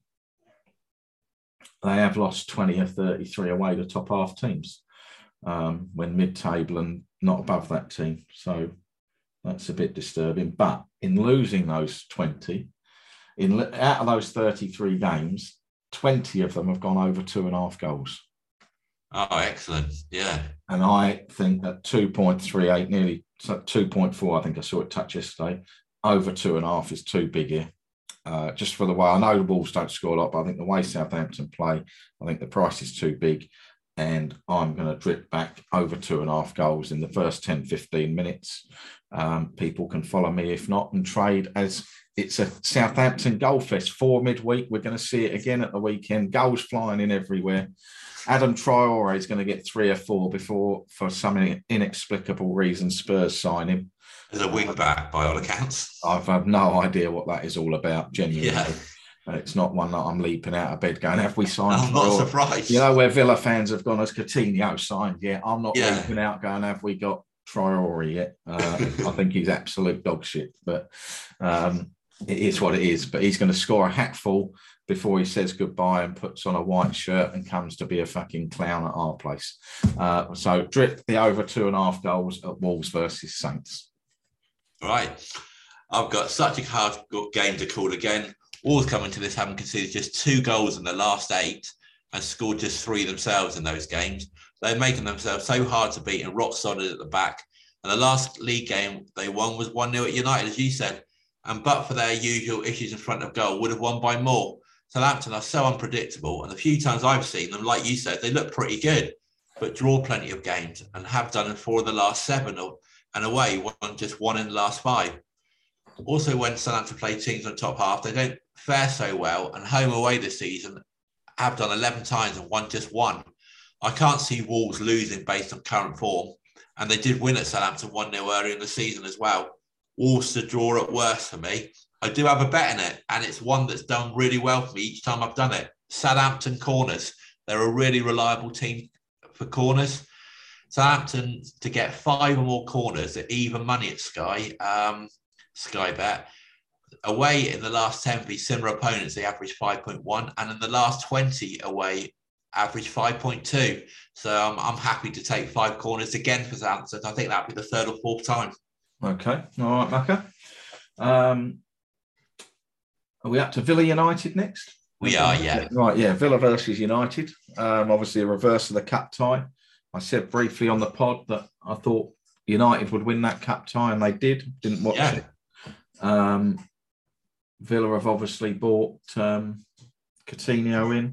they have lost twenty or thirty-three away to top half teams um, when mid-table and not above that team. So that's a bit disturbing. But in losing those twenty, in out of those thirty-three games, twenty of them have gone over two and a half goals. Oh, excellent. Yeah. And I think at two point three eight, nearly two point four, I think I saw it touch yesterday, over two and a half is too big here. Uh, just for the way, I know the Wolves don't score a lot, but I think the way Southampton play, I think the price is too big. And I'm going to drip back over two and a half goals in the first ten, fifteen minutes. Um, people can follow me if not and trade as it's a Southampton goal fest. For midweek, we're going to see it again at the weekend. Goals flying in everywhere. Adam Traore is going to get three or four before, for some inexplicable reason, Spurs sign him. As a wing back, by all accounts. I've had no idea what that is all about, genuinely. Yeah. It's not one that I'm leaping out of bed going, have we signed? I'm not Traore? surprised. You know, where Villa fans have gone, as Coutinho signed yet? I'm not Yeah. leaping out going, have we got Traore yet? Uh, I think he's absolute dog shit, but um, it is what it is. But he's going to score a hatful before he says goodbye and puts on a white shirt and comes to be a fucking clown at our place. Uh, so drip the over two and a half goals at Wolves versus Saints. Right. I've got such a hard game to call again. Wolves coming to this having conceded just two goals in the last eight and scored just three themselves in those games. They're making themselves so hard to beat and rock solid at the back. And the last league game they won was one nil at United, as you said. and but for their usual issues in front of goal, would have won by more. Southampton are so unpredictable, and the few times I've seen them, like you said, they look pretty good, but draw plenty of games and have done in four of the last seven, or, and away won just one in the last five. Also, when Southampton play teams on top half, they don't fare so well, and home away this season have done eleven times and won just one. I can't see Wolves losing based on current form, and they did win at Southampton one nil earlier in the season as well. Wolves to draw at worst for me. I do have a bet in it, and it's one that's done really well for me each time I've done it. Southampton corners. They're a really reliable team for corners. Southampton to get five or more corners at even money at Sky, um, Sky Bet. Away in the last ten v similar opponents, they average five point one, and in the last twenty away, average five point two. So um, I'm happy to take five corners again for Southampton. I think that'll be the third or fourth time. Okay, all right, Macca. Um, are we up to Villa United next? We are, yeah. Right, yeah, Villa versus United. Um, obviously, a reverse of the cup tie. I said briefly on the pod that I thought United would win that cup tie, and they did. Didn't watch yeah. it. Um, Villa have obviously bought um, Coutinho in.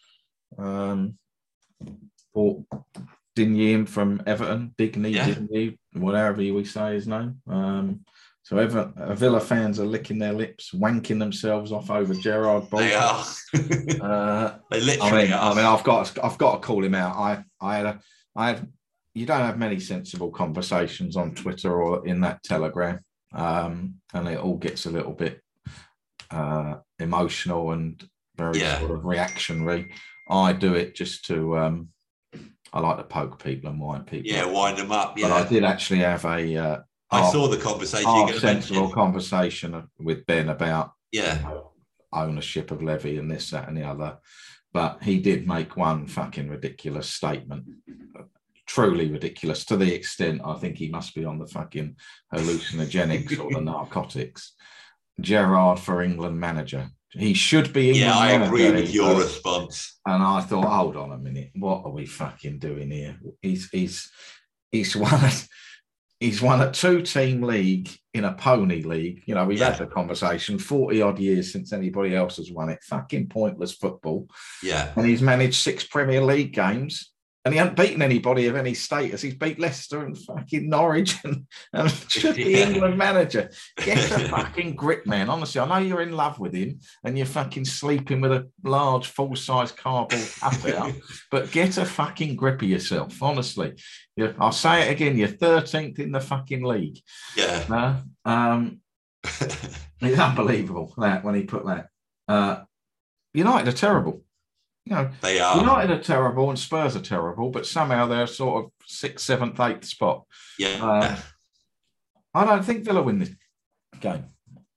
Um, bought Digne from Everton, Digne, yeah. Digne, whatever we say his name. Um, so Ever, uh, Villa fans are licking their lips, wanking themselves off over Gerard Bolton. They are. uh, they literally I mean, are. I mean, I've got, I've got to call him out. I, I had a, I had. You don't have many sensible conversations on Twitter or in that Telegram, um, and it all gets a little bit uh, emotional and very yeah. sort of reactionary. I do it just to. Um, I like to poke people and wind people. Yeah, up. wind them up. Yeah, but I did actually have a. Uh, I half, saw the conversation. Half sensible conversation with Ben about yeah you know, ownership of Levy and this, that, and the other. But he did make one fucking ridiculous statement. Truly ridiculous to the extent I think he must be on the fucking hallucinogenics or the narcotics. Gerrard for England manager. He should be England yeah, I manager. agree with your response. And I thought, hold on a minute, what are we fucking doing here? He's he's he's won a, he's won a two-team league in a pony league. You know, we've yeah. had the conversation, forty odd years since anybody else has won it. Fucking pointless football. Yeah. And he's managed six Premier League games. And he hasn't beaten anybody of any status. He's beat Leicester and fucking Norwich and, and should be yeah. England manager. Get a fucking grip, man. Honestly, I know you're in love with him and you're fucking sleeping with a large full-size cardboard cutout, but get a fucking grip of yourself, honestly. You're, I'll say it again, you're thirteenth in the fucking league. Yeah. Uh, um, it's unbelievable, that, when he put that. Uh, United are terrible. You know, they are. United are terrible and Spurs are terrible, but somehow they're sort of sixth, seventh, eighth spot. Yeah. Uh, I don't think Villa win this game.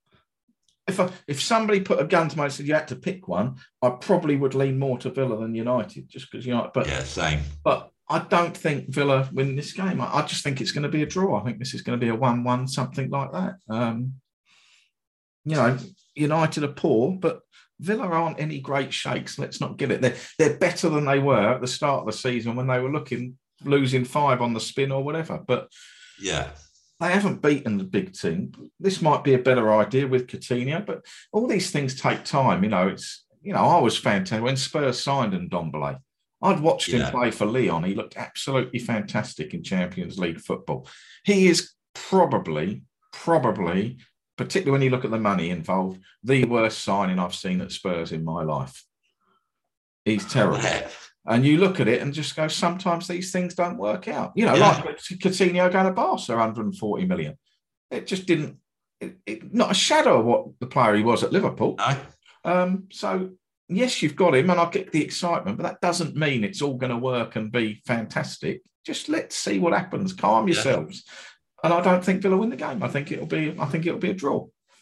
If I, if somebody put a gun to my head and said you had to pick one, I probably would lean more to Villa than United, just because United. But yeah, same. But I don't think Villa win this game. I, I just think it's going to be a draw. I think this is going to be a one-one, something like that. Um, you know, United are poor, but Villa aren't any great shakes. Let's not get it. They're, they're better than they were at the start of the season when they were looking, losing five on the spin or whatever. But yeah, they haven't beaten the big team. This might be a better idea with Coutinho, but all these things take time. You know, it's, you know, I was fantastic when Spurs signed Ndombele. I'd watched him yeah. play for Lyon. He looked absolutely fantastic in Champions League football. He is probably, probably, particularly when you look at the money involved, the worst signing I've seen at Spurs in my life. He's terrible. And you look at it and just go, sometimes these things don't work out. You know, yeah. like Coutinho going to Barca, one hundred forty million. It just didn't, it, it, not a shadow of what the player he was at Liverpool. No. Um, so, yes, you've got him and I get the excitement, but that doesn't mean it's all going to work and be fantastic. Just let's see what happens. Calm yourselves. Yeah. And I don't think Villa win the game. I think it'll be. I think it'll be a draw.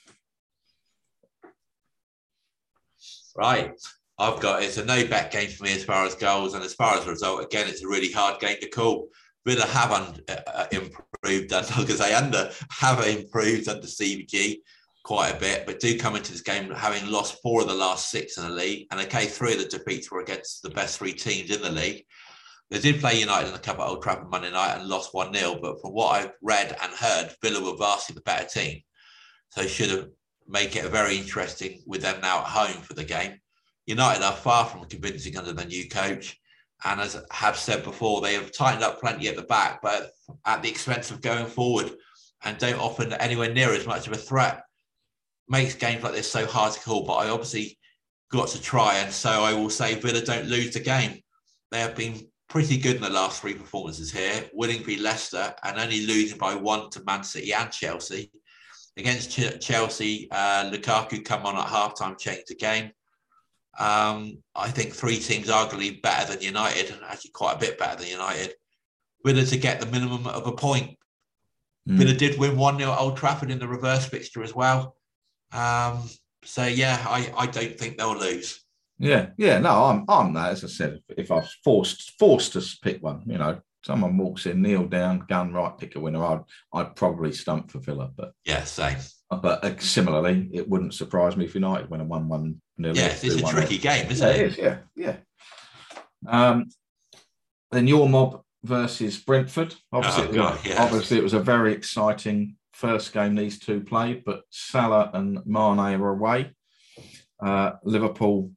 Right, I've got it's a no bet game for me as far as goals and as far as result. Again, it's a really hard game to call. Villa have un, uh, improved, and like I say, under have improved under C V G quite a bit, but do come into this game having lost four of the last six in the league, and okay, three of the defeats were against the best three teams in the league. They did play United in the Cup at Old Trafford Monday night and lost one nil, but from what I've read and heard, Villa were vastly the better team. So should have make it a very interesting with them now at home for the game. United are far from convincing under the new coach. And as I have said before, they have tightened up plenty at the back, but at the expense of going forward and don't offer anywhere near as much of a threat. Makes games like this so hard to call, but I obviously got to try. And so I will say Villa don't lose the game. They have been pretty good in the last three performances here, winning v Leicester and only losing by one to Man City and Chelsea. Against Ch- Chelsea, uh, Lukaku come on at halftime, changed the game. Um, I think three teams arguably better than United, actually quite a bit better than United. Villa to get the minimum of a point. Mm. Villa did win one nil at Old Trafford in the reverse fixture as well. Um, so yeah, I, I don't think they'll lose. Yeah, yeah, no, I'm I'm that. As I said, if I was forced forced to pick one, you know, someone walks in, kneel down, gun right, pick a winner, I'd I'd probably stump for Villa. But yeah, same. But uh, similarly, it wouldn't surprise me if United win a one-one nil. Yeah, it's a tricky game, isn't yeah, it? It is, yeah, yeah. Um, then your mob versus Brentford. Obviously, oh, God, it, yes. obviously, it was a very exciting first game these two played, but Salah and Mane are away. Uh, Liverpool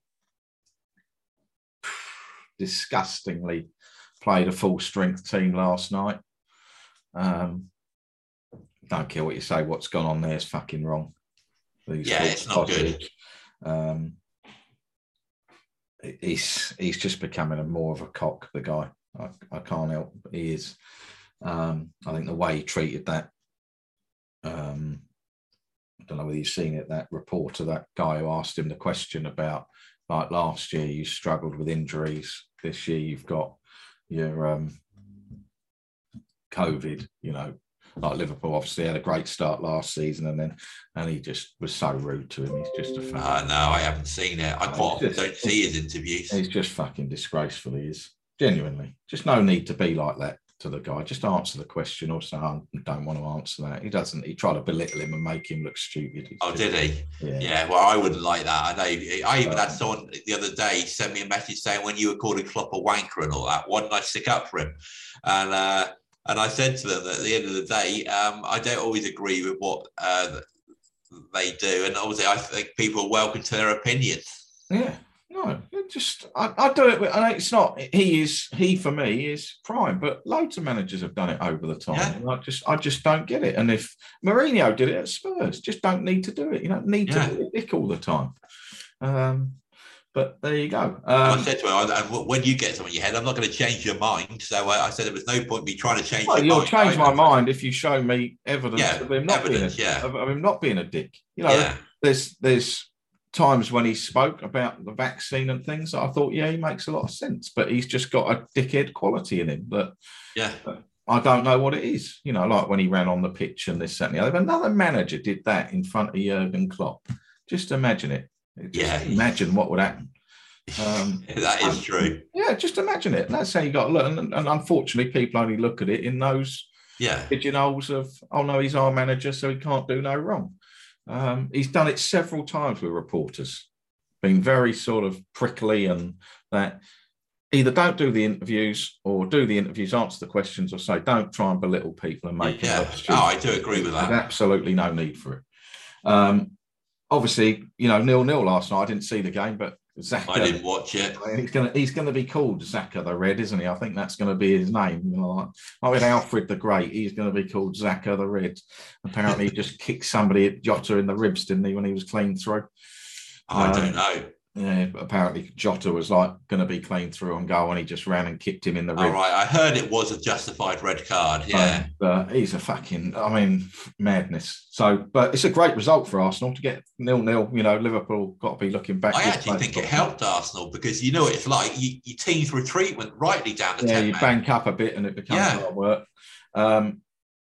disgustingly played a full-strength team last night. Um, don't care what you say, what's gone on there is fucking wrong. These yeah, it's not good. Um, he's he's just becoming a more of a cock, the guy. I, I can't help, he is. Um, I think the way he treated that, um, I don't know whether you've seen it, that reporter, that guy who asked him the question about, like last year you struggled with injuries, this year you've got your um, COVID, you know, like Liverpool obviously had a great start last season and then and he just was so rude to him. He's just a fan. Uh, no, I haven't seen it. I quite just, don't see his interviews. He's just fucking disgraceful, he is. Genuinely. Just no need to be like that to the guy. Just answer the question or say, I don't want to answer that. He doesn't. He tried to belittle him and make him look stupid. He's oh, just, did he? Yeah. yeah, well, I wouldn't like that. I know. I even um, had someone the other day send me a message saying when you were calling Klopp a wanker and all that, why didn't I stick up for him? And uh, and I said to them that at the end of the day, um, I don't always agree with what uh, they do. And obviously, I think people are welcome to their opinions. Yeah. No, just I, I do it. With, I know it's not. He is. He for me is prime, but loads of managers have done it over the time. Yeah. And I just, I just don't get it. And if Mourinho did it at Spurs, just don't need to do it. You don't need yeah. to be a dick all the time. Um, but there you go. Um, I said to him, and when you get something in your head, I'm not going to change your mind. So I, I said there was no point me trying to change. Well, your you'll mind. change my mind if you show me evidence yeah, of him not evidence, being a, yeah. of, of him not being a dick. You know, yeah. there's there's. times when he spoke about the vaccine and things, I thought, yeah, he makes a lot of sense, but he's just got a dickhead quality in him that yeah, I don't know what it is. You know, like when he ran on the pitch and this, that, and the other. If another manager did that in front of Jurgen Klopp, just imagine it. Just yeah, imagine what would happen. Um, that is true. Yeah, just imagine it. That's how you got to learn. And, and unfortunately, people only look at it in those yeah. pigeonholes of, oh no, he's our manager, so he can't do no wrong. Um, he's done it several times with reporters, been very sort of prickly and that. Either don't do the interviews or do the interviews, answer the questions or say, don't try and belittle people and make yeah. it look Oh, I do agree with that. There's absolutely no need for it. Um, obviously, you know, nil-nil last night. I didn't see the game, but Xhaka, I didn't watch it. He's gonna he's gonna be called Xhaka the Red, isn't he? I think that's going to be his name. You know, like, like with Alfred the Great, he's going to be called Xhaka the Red. Apparently, he just kicked somebody at Jota in the ribs, didn't he, when he was clean through? I um, don't know. Yeah, but apparently Jota was like going to be clean through and goal, and he just ran and kicked him in the ribs. All right, I heard it was a justified red card. Yeah, um, uh, he's a fucking, I mean, madness. So, but it's a great result for Arsenal to get nil-nil. You know, Liverpool got to be looking back. I actually think it helped Arsenal because you know what it's like. You, your team's retreat went rightly down the. Yeah, you man. bank up a bit and it becomes yeah. hard work. Um,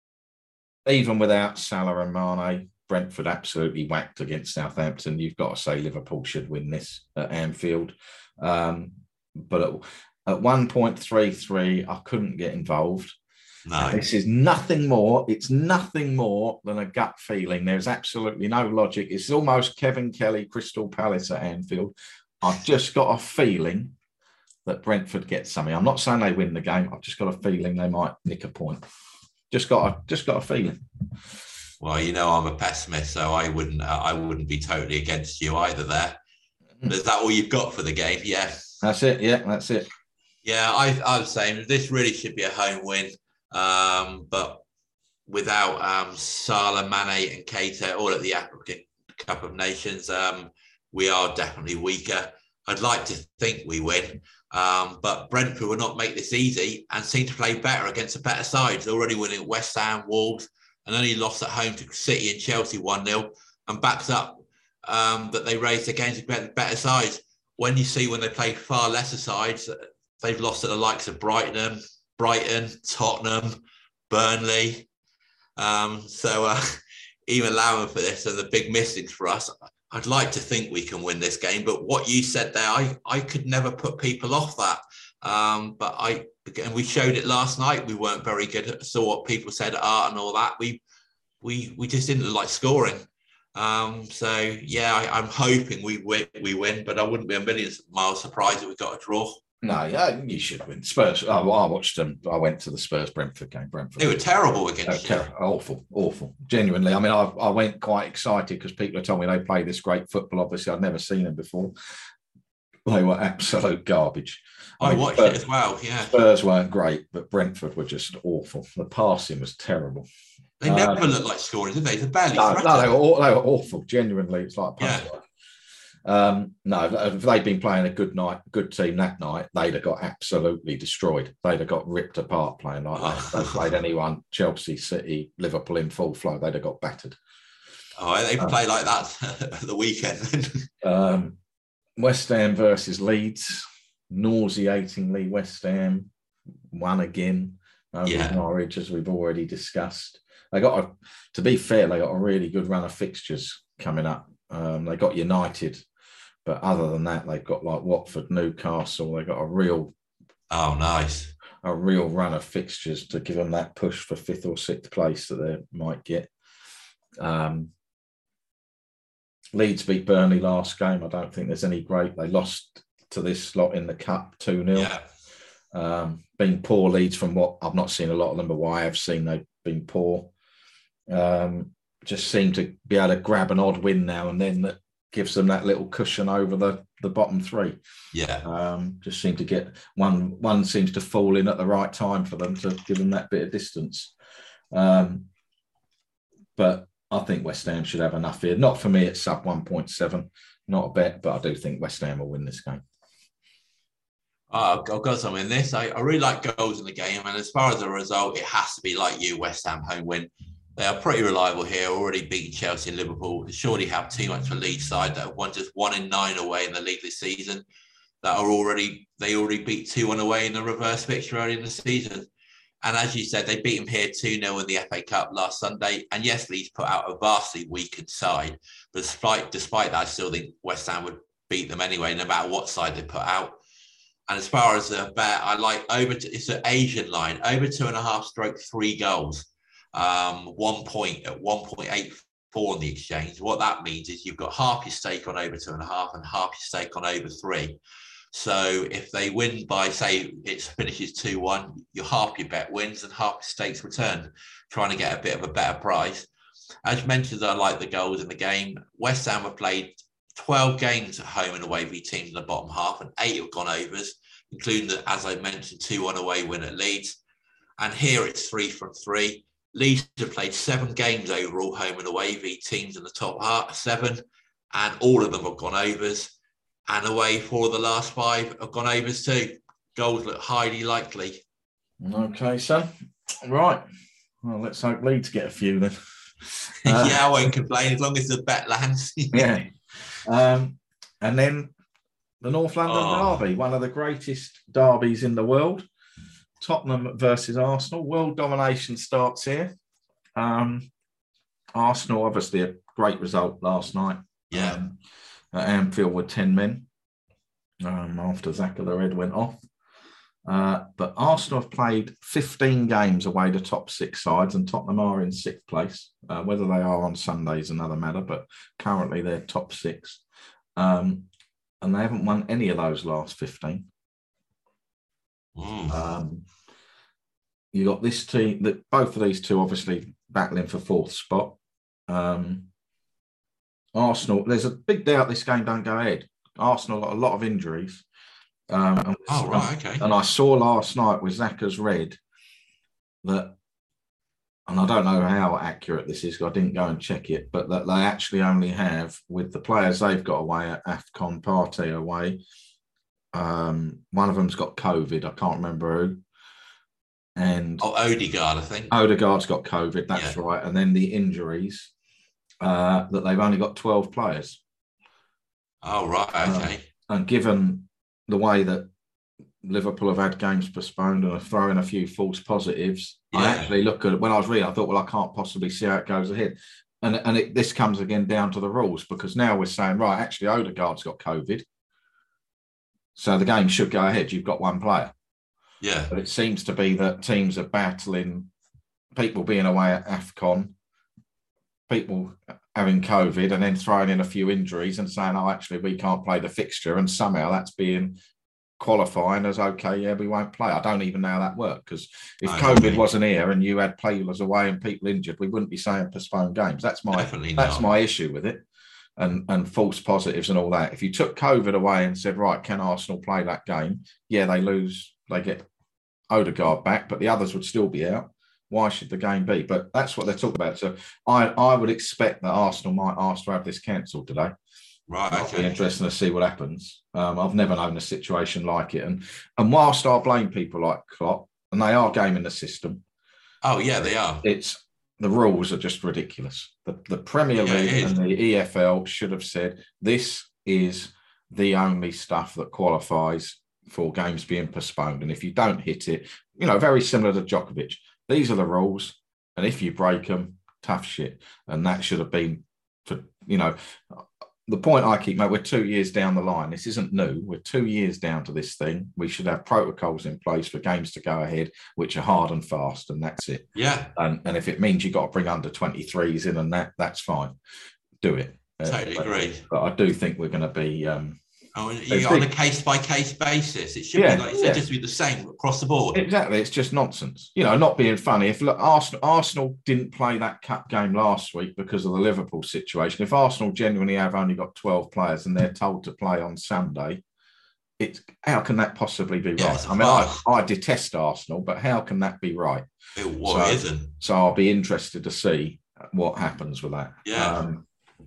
even without Salah and Mane, Brentford absolutely whacked against Southampton. You've got to say Liverpool should win this at Anfield. Um, but at, at one point three three, I couldn't get involved. No. This is nothing more. It's nothing more than a gut feeling. There's absolutely no logic. It's almost Kevin Kelly, Crystal Palace at Anfield. I've just got a feeling that Brentford gets something. I'm not saying they win the game. I've just got a feeling they might nick a point. Just got a, just got a feeling. Well, you know, I'm a pessimist, so I wouldn't, uh, I wouldn't be totally against you either there. Is that all you've got for the game? Yeah. That's it. Yeah, that's it. Yeah, I, I was saying this really should be a home win. Um, but without um, Salah, Mane, and Keita all at the African Cup of Nations, um, we are definitely weaker. I'd like to think we win, um, but Brentford will not make this easy and seem to play better against a better side. They're already winning West Ham, Wolves, and only lost at home to City and Chelsea one nil, and backs up um, that they raised against better, better sides. When you see when they play far lesser sides, they've lost at the likes of Brighton, Brighton, Tottenham, Burnley. Um, so uh, even allowing for this and the big missings for us, I'd like to think we can win this game. But what you said there, I, I could never put people off that. Um, but I, and we showed it last night. We weren't very good. Saw what people said at art and all that. We, we, we just didn't like scoring. Um, so yeah, I, I'm hoping we win, we win, but I wouldn't be a million miles surprised if we got a draw. No, yeah, you should win. Spurs. Oh, I watched them. I went to the Spurs Brentford game. Brentford. They were terrible against you. Ter- awful, awful. Genuinely. I mean, I, I went quite excited because people had told me they play this great football. Obviously, I'd never seen them before. They were absolute garbage. I, I mean, watched Spurs, it as well. Yeah, Spurs weren't great, but Brentford were just awful. The passing was terrible. They never um, looked like scoring, did they? They barely. No, no they, were, they were awful. Genuinely, it's like yeah. Um, no, if they'd been playing a good night, good team that night, they'd have got absolutely destroyed. They'd have got ripped apart playing like that. They played anyone, Chelsea, City, Liverpool in full flow, they'd have got battered. Oh, they um, play like that at the weekend. um, West Ham versus Leeds, nauseatingly West Ham won again. Over yeah. Norwich, as we've already discussed. They got, a, to be fair, they got a really good run of fixtures coming up. Um, they got United. But other than that, they've got like Watford, Newcastle. They've got a real, oh, nice, a real run of fixtures to give them that push for fifth or sixth place that they might get. Um, Leeds beat Burnley last game. I don't think there's any great. They lost to this lot in the cup two nil. Yeah. Um, been poor Leeds from what I've not seen a lot of them, but what I have seen, they've been poor. Um, just seem to be able to grab an odd win now and then that gives them that little cushion over the, the bottom three. Yeah. Um, just seem to get one, one seems to fall in at the right time for them to give them that bit of distance. Um, but I think West Ham should have enough here. Not for me, it's sub one point seven. Not a bet, but I do think West Ham will win this game. Oh, I've got something in this. I, I really like goals in the game. And as far as the result, it has to be like you, West Ham home win. They are pretty reliable here, already beating Chelsea and Liverpool. They surely have too much for Leeds side that have won just one in nine away in the league this season. That are already, they already beat two one away in the reverse fixture early in the season. And as you said, they beat them here two nil in the F A Cup last Sunday. And yes, Leeds put out a vastly weakened side. But despite, despite that, I still think West Ham would beat them anyway, no matter what side they put out. And as far as the bet, I like over, to, it's an Asian line, over two and a half stroke three goals. Um, one point at one point eight four on the exchange. What that means is you've got half your stake on over two and a half and half your stake on over three. So if they win by, say, it finishes two one, your half your bet wins and half your stakes returned, trying to get a bit of a better price. As mentioned, I like the goals in the game. West Ham have played twelve games at home and away v teams in the bottom half, and eight have gone overs, including the, as I mentioned, two one away win at Leeds. And here it's three from three. Leeds have played seven games overall, home and away, v teams in the top half, seven, and all of them have gone overs. And away, four of the last five have gone overs too. Goals look highly likely. Okay, so, right. Well, let's hope Leeds get a few then. Uh, yeah, I won't complain as long as the bet lands. yeah. Um, and then the North London Oh. derby, one of the greatest derbies in the world. Tottenham versus Arsenal. World domination starts here. Um, Arsenal, obviously, a great result last night. Yeah. Um, at Anfield with ten men um, after Zaka the Red went off. Uh, but Arsenal have played fifteen games away to top six sides, and Tottenham are in sixth place. Uh, whether they are on Sunday is another matter, but currently they're top six. Um, and they haven't won any of those last fifteen. Mm. Um, you got this team, that both of these two obviously battling for fourth spot. Um, Arsenal, there's a big doubt this game don't go ahead. Arsenal got a lot of injuries. Um, and, Oh, right, okay. And I saw last night with Zaka's Red that, and I don't know how accurate this is, I didn't go and check it, but that they actually only have, with the players they've got away at AFCON Party away, um, one of them's got COVID, I can't remember who. And oh, Odegaard, I think. Odegaard's got COVID, that's yeah. right. And then the injuries, uh, that they've only got twelve players. Oh, right, okay. Um, and given the way that Liverpool have had games postponed and are throwing a few false positives, yeah. I actually look at it, when I was reading, I thought, well, I can't possibly see how it goes ahead. And, and it, this comes again down to the rules, because now we're saying, right, actually, Odegaard's got COVID. So the game should go ahead. You've got one player. Yeah. But it seems to be that teams are battling, people being away at AFCON, people having COVID, and then throwing in a few injuries and saying, oh, actually, we can't play the fixture. And somehow that's being qualifying as, okay, yeah, we won't play. I don't even know how that worked, because if I COVID agree. wasn't here and you had players away and people injured, we wouldn't be saying postpone games. That's my Definitely that's not. my issue with it. And, and false positives and all that. If you took COVID away and said, right, can Arsenal play that game? Yeah, they lose, they get Odegaard back, but the others would still be out. Why should the game be? But that's what they're talking about. So I, I would expect that Arsenal might ask to have this cancelled today. Right. It'll okay. be interesting to see what happens. Um, I've never known a situation like it. And and whilst I blame people like Klopp, and they are gaming the system. Oh, yeah, they are. It's the rules are just ridiculous. The, the Premier Yeah, League and the E F L should have said, this is the only stuff that qualifies for games being postponed. And if you don't hit it, you know, very similar to Djokovic, these are the rules. And if you break them, tough shit. And that should have been, for, you know, the point I keep making, we're two years down the line. This isn't new. We're two years down to this thing. We should have protocols in place for games to go ahead, which are hard and fast, and that's it. Yeah. And, and if it means you've got to bring under twenty-threes in and that, that's fine. Do it. Totally uh, agree. But, but I do think we're going to be... Um, Oh, you're on a case-by-case basis. It should yeah, be, like you said, yeah. just be the same across the board. Exactly. It's just nonsense. You know, not being funny. If look, Arsenal, Arsenal didn't play that cup game last week because of the Liverpool situation, if Arsenal genuinely have only got twelve players and they're told to play on Sunday, it's, how can that possibly be yeah, right? I mean, I, I detest Arsenal, but how can that be right? It well, so, isn't. So I'll be interested to see what happens with that. Yeah. Um,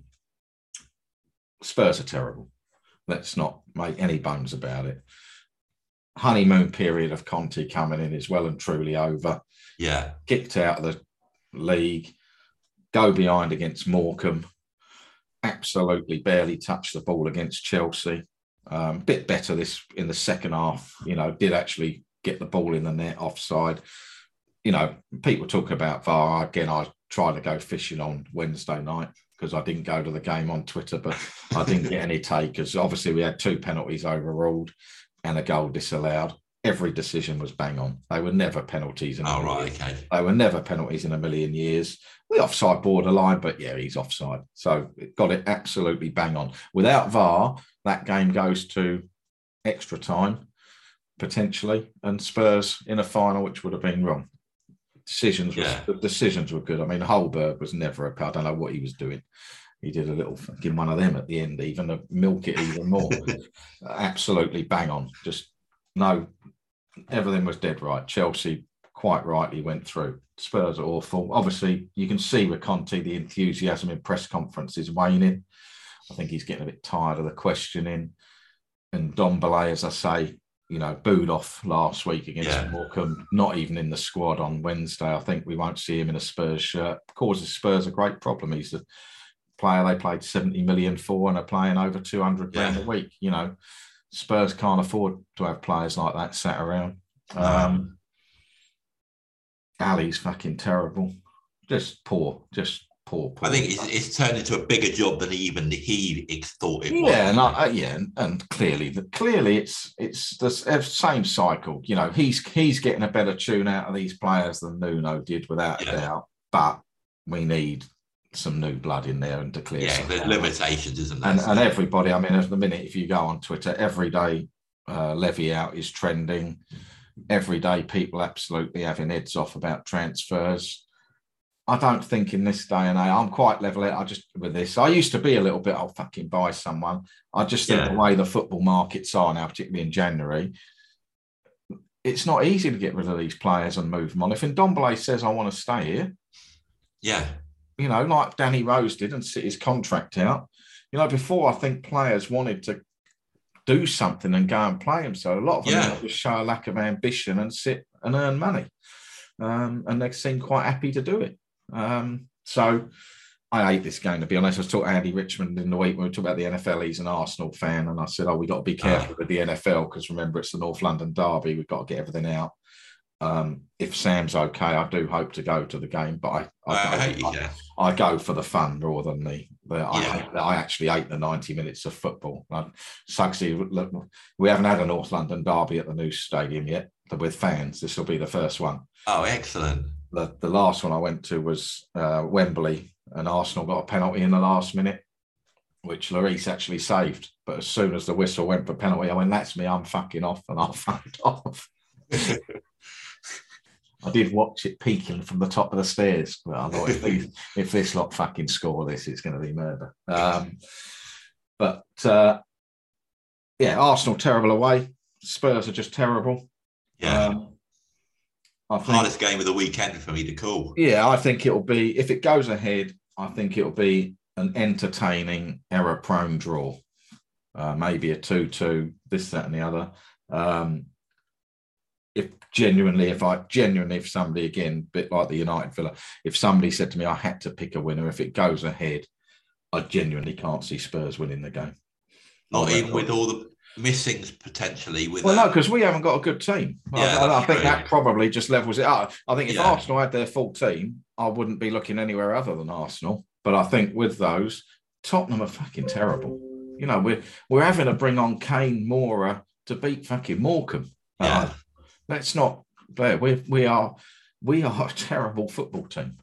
Spurs are terrible. Let's not make any bones about it. Honeymoon period of Conte coming in is well and truly over. Yeah. Kicked out of the league, go behind against Morecambe, absolutely barely touched the ball against Chelsea. Um, bit better this in the second half, you know, did actually get the ball in the net offside. You know, people talk about V A R. Again, I tried to go fishing on Wednesday night because I didn't go to the game on Twitter, but I didn't get any takers. Obviously, we had two penalties overruled and a goal disallowed. Every decision was bang on. They were never penalties in a oh, million. right, okay. They were never penalties in a million years. The offside borderline, but yeah, he's offside. So it got it absolutely bang on. Without V A R, that game goes to extra time, potentially, and Spurs in a final, which would have been wrong. Decisions, was, yeah. the decisions were good. I mean, Holberg was never a. I don't know what he was doing. He did a little fucking one of them at the end, even to milk it even more. Absolutely bang on. Just no, everything was dead right. Chelsea quite rightly went through. Spurs are awful. Obviously, you can see with Conte the enthusiasm in press conferences waning. I think he's getting a bit tired of the questioning. And Dombele, as I say, you know, booed off last week against yeah. Morecambe, not even in the squad on Wednesday. I think we won't see him in a Spurs shirt. Causes Spurs a great problem. He's the player they paid seventy million for and are playing over two hundred grand yeah. a week. You know, Spurs can't afford to have players like that sat around. No. Um, Ali's fucking terrible. Just poor, just poor, poor. I think it's, it's turned into a bigger job than even he thought it yeah, was. And I, uh, yeah, and, and clearly, clearly, it's it's the same cycle. You know, he's he's getting a better tune out of these players than Nuno did, without yeah. a doubt. But we need some new blood in there and to clear. Yeah, there's limitations, isn't there? And, and everybody, I mean, at the minute, if you go on Twitter, every day uh, Levy out is trending. Every day, people absolutely having heads off about transfers. I don't think in this day and age, I'm quite level. I just with this. I used to be a little bit. I'll fucking buy someone. I just think Yeah. the way the football markets are now, particularly in January, it's not easy to get rid of these players and move them on. If Ndombele says I want to stay here, yeah, you know, like Danny Rose did and sit his contract out. You know, before I think players wanted to do something and go and play themselves. A lot of them Yeah. just show a lack of ambition and sit and earn money. Um, and they seem quite happy to do it. Um, so I hate this game, to be honest. I was talking to Andy Richmond in the week when we talked about the N F L. He's an Arsenal fan. And I said, oh, we got to be careful uh, with the N F L because remember, it's the North London derby. We've got to get everything out. Um, if Sam's okay, I do hope to go to the game, but I I, I, go, hate you, I, yeah. I go for the fun more than the. the Yeah. I, hate, I actually hate the ninety minutes of football. Like, Suggsy, look, we haven't had a North London derby at the new stadium yet with fans. This will be the first one. Oh, excellent. The, the last one I went to was uh, Wembley, and Arsenal got a penalty in the last minute, which Lloris actually saved. But as soon as the whistle went for penalty, I went, that's me, I'm fucking off, and I fucked off. I did watch it peeking from the top of the stairs. But I thought, if, these, if this lot fucking score this, it's going to be murder. Um, but, uh, yeah, Arsenal terrible away. Spurs are just terrible. Yeah. Um, I think, hardest game of the weekend for me to call. Yeah, I think it'll be, if it goes ahead, I think it'll be an entertaining, error-prone draw. Uh, maybe a two two, this, that, and the other. Um, if genuinely, if I genuinely, if somebody, again, a bit like the United Villa, if somebody said to me I had to pick a winner, if it goes ahead, I genuinely can't see Spurs winning the game. Not oh, even with all the missings potentially. With well, that. no, because we haven't got a good team. Yeah, I, I think true. that probably just levels it up. I think if yeah. Arsenal had their full team, I wouldn't be looking anywhere other than Arsenal. But I think with those, Tottenham are fucking terrible. You know, we're we're having to bring on Kane, Moura to beat fucking Morecambe. Yeah. Uh, let's not. We we are we are a terrible football team.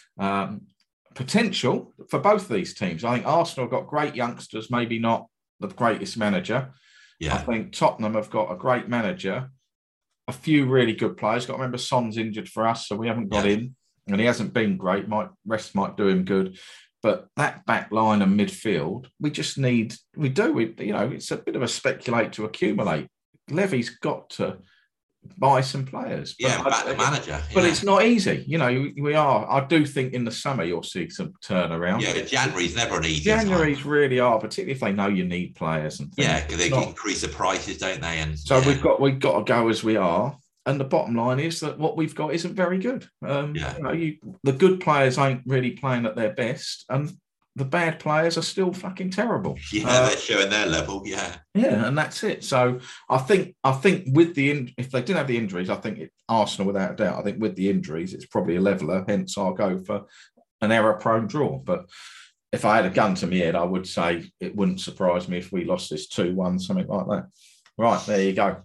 Um, potential for both these teams. I think Arsenal have got great youngsters, maybe not the greatest manager. Yeah. I think Tottenham have got a great manager, a few really good players. Got to remember Son's injured for us, so we haven't got yeah. in, and he hasn't been great. Might rest might do him good, but that back line and midfield, we just need. We do. We you know, it's a bit of a speculate to accumulate. Levy's got to buy some players. But yeah, back I, the manager. But yeah. it's not easy. You know, we are. I do think in the summer you'll see some turnaround. Yeah, January's never an easy January's time. really are, particularly if they know you need players and things. Yeah, because they not, increase the prices, don't they? And so yeah. we've got we've got to go as we are. And the bottom line is that what we've got isn't very good. Um, yeah. You know, you, the good players ain't really playing at their best, and the bad players are still fucking terrible. Yeah, uh, they're showing their level. Yeah, yeah, and that's it. So I think I think with the in, if they didn't have the injuries, I think it, Arsenal without a doubt. I think with the injuries, it's probably a leveler. Hence, I'll go for an error-prone draw. But if I had a gun to my head, I would say it wouldn't surprise me if we lost this two one, something like that. Right, there you go.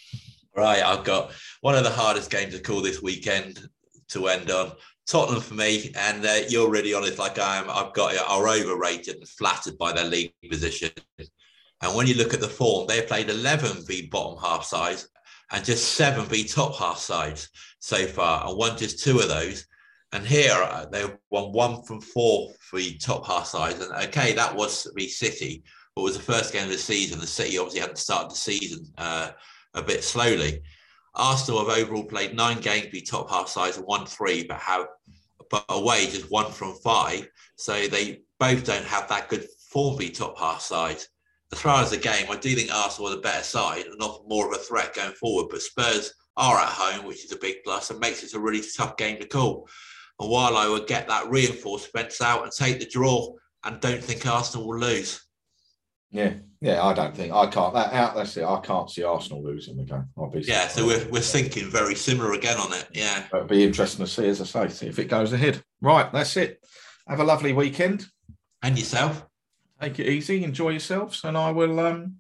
Right, I've got one of the hardest games to call this weekend to end on. Tottenham for me, and uh, you're really honest like I am. I've got are overrated and flattered by their league position. And when you look at the form, they played eleven v bottom half sides and just seven v top half sides so far, and won just two of those. And here uh, they won one from four v top half sides. And okay, that was v City, but it was the first game of the season. The City obviously hadn't started the season uh, a bit slowly. Arsenal have overall played nine games v top half sides and won three, but have but away just one from five. So they both don't have that good form v top half sides. As far as the game, I do think Arsenal are the better side and offer more of a threat going forward. But Spurs are at home, which is a big plus and makes it a really tough game to call. And while I would get that reinforcement out and take the draw, and don't think Arsenal will lose. Yeah, yeah, I don't think I can't. That out. That's it. I can't see Arsenal losing the game. Obviously. Yeah, so we're we're thinking very similar again on it. Yeah, it'll be interesting to see, as I say, see if it goes ahead. Right, that's it. Have a lovely weekend. And yourself. Take it easy. Enjoy yourselves, and I will. Um,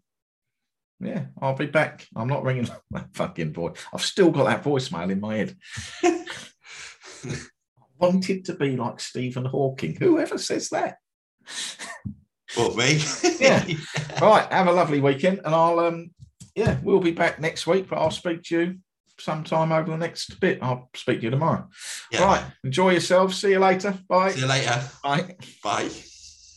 yeah, I'll be back. I'm not ringing that fucking boy. I've still got that voicemail in my head. I wanted to be like Stephen Hawking. Whoever says that? What, me? Yeah. Right. Have a lovely weekend, and I'll um yeah, we'll be back next week, but I'll speak to you sometime over the next bit. I'll speak to you tomorrow. Yeah. Right. Enjoy yourself. See you later. Bye. See you later. Bye. Bye.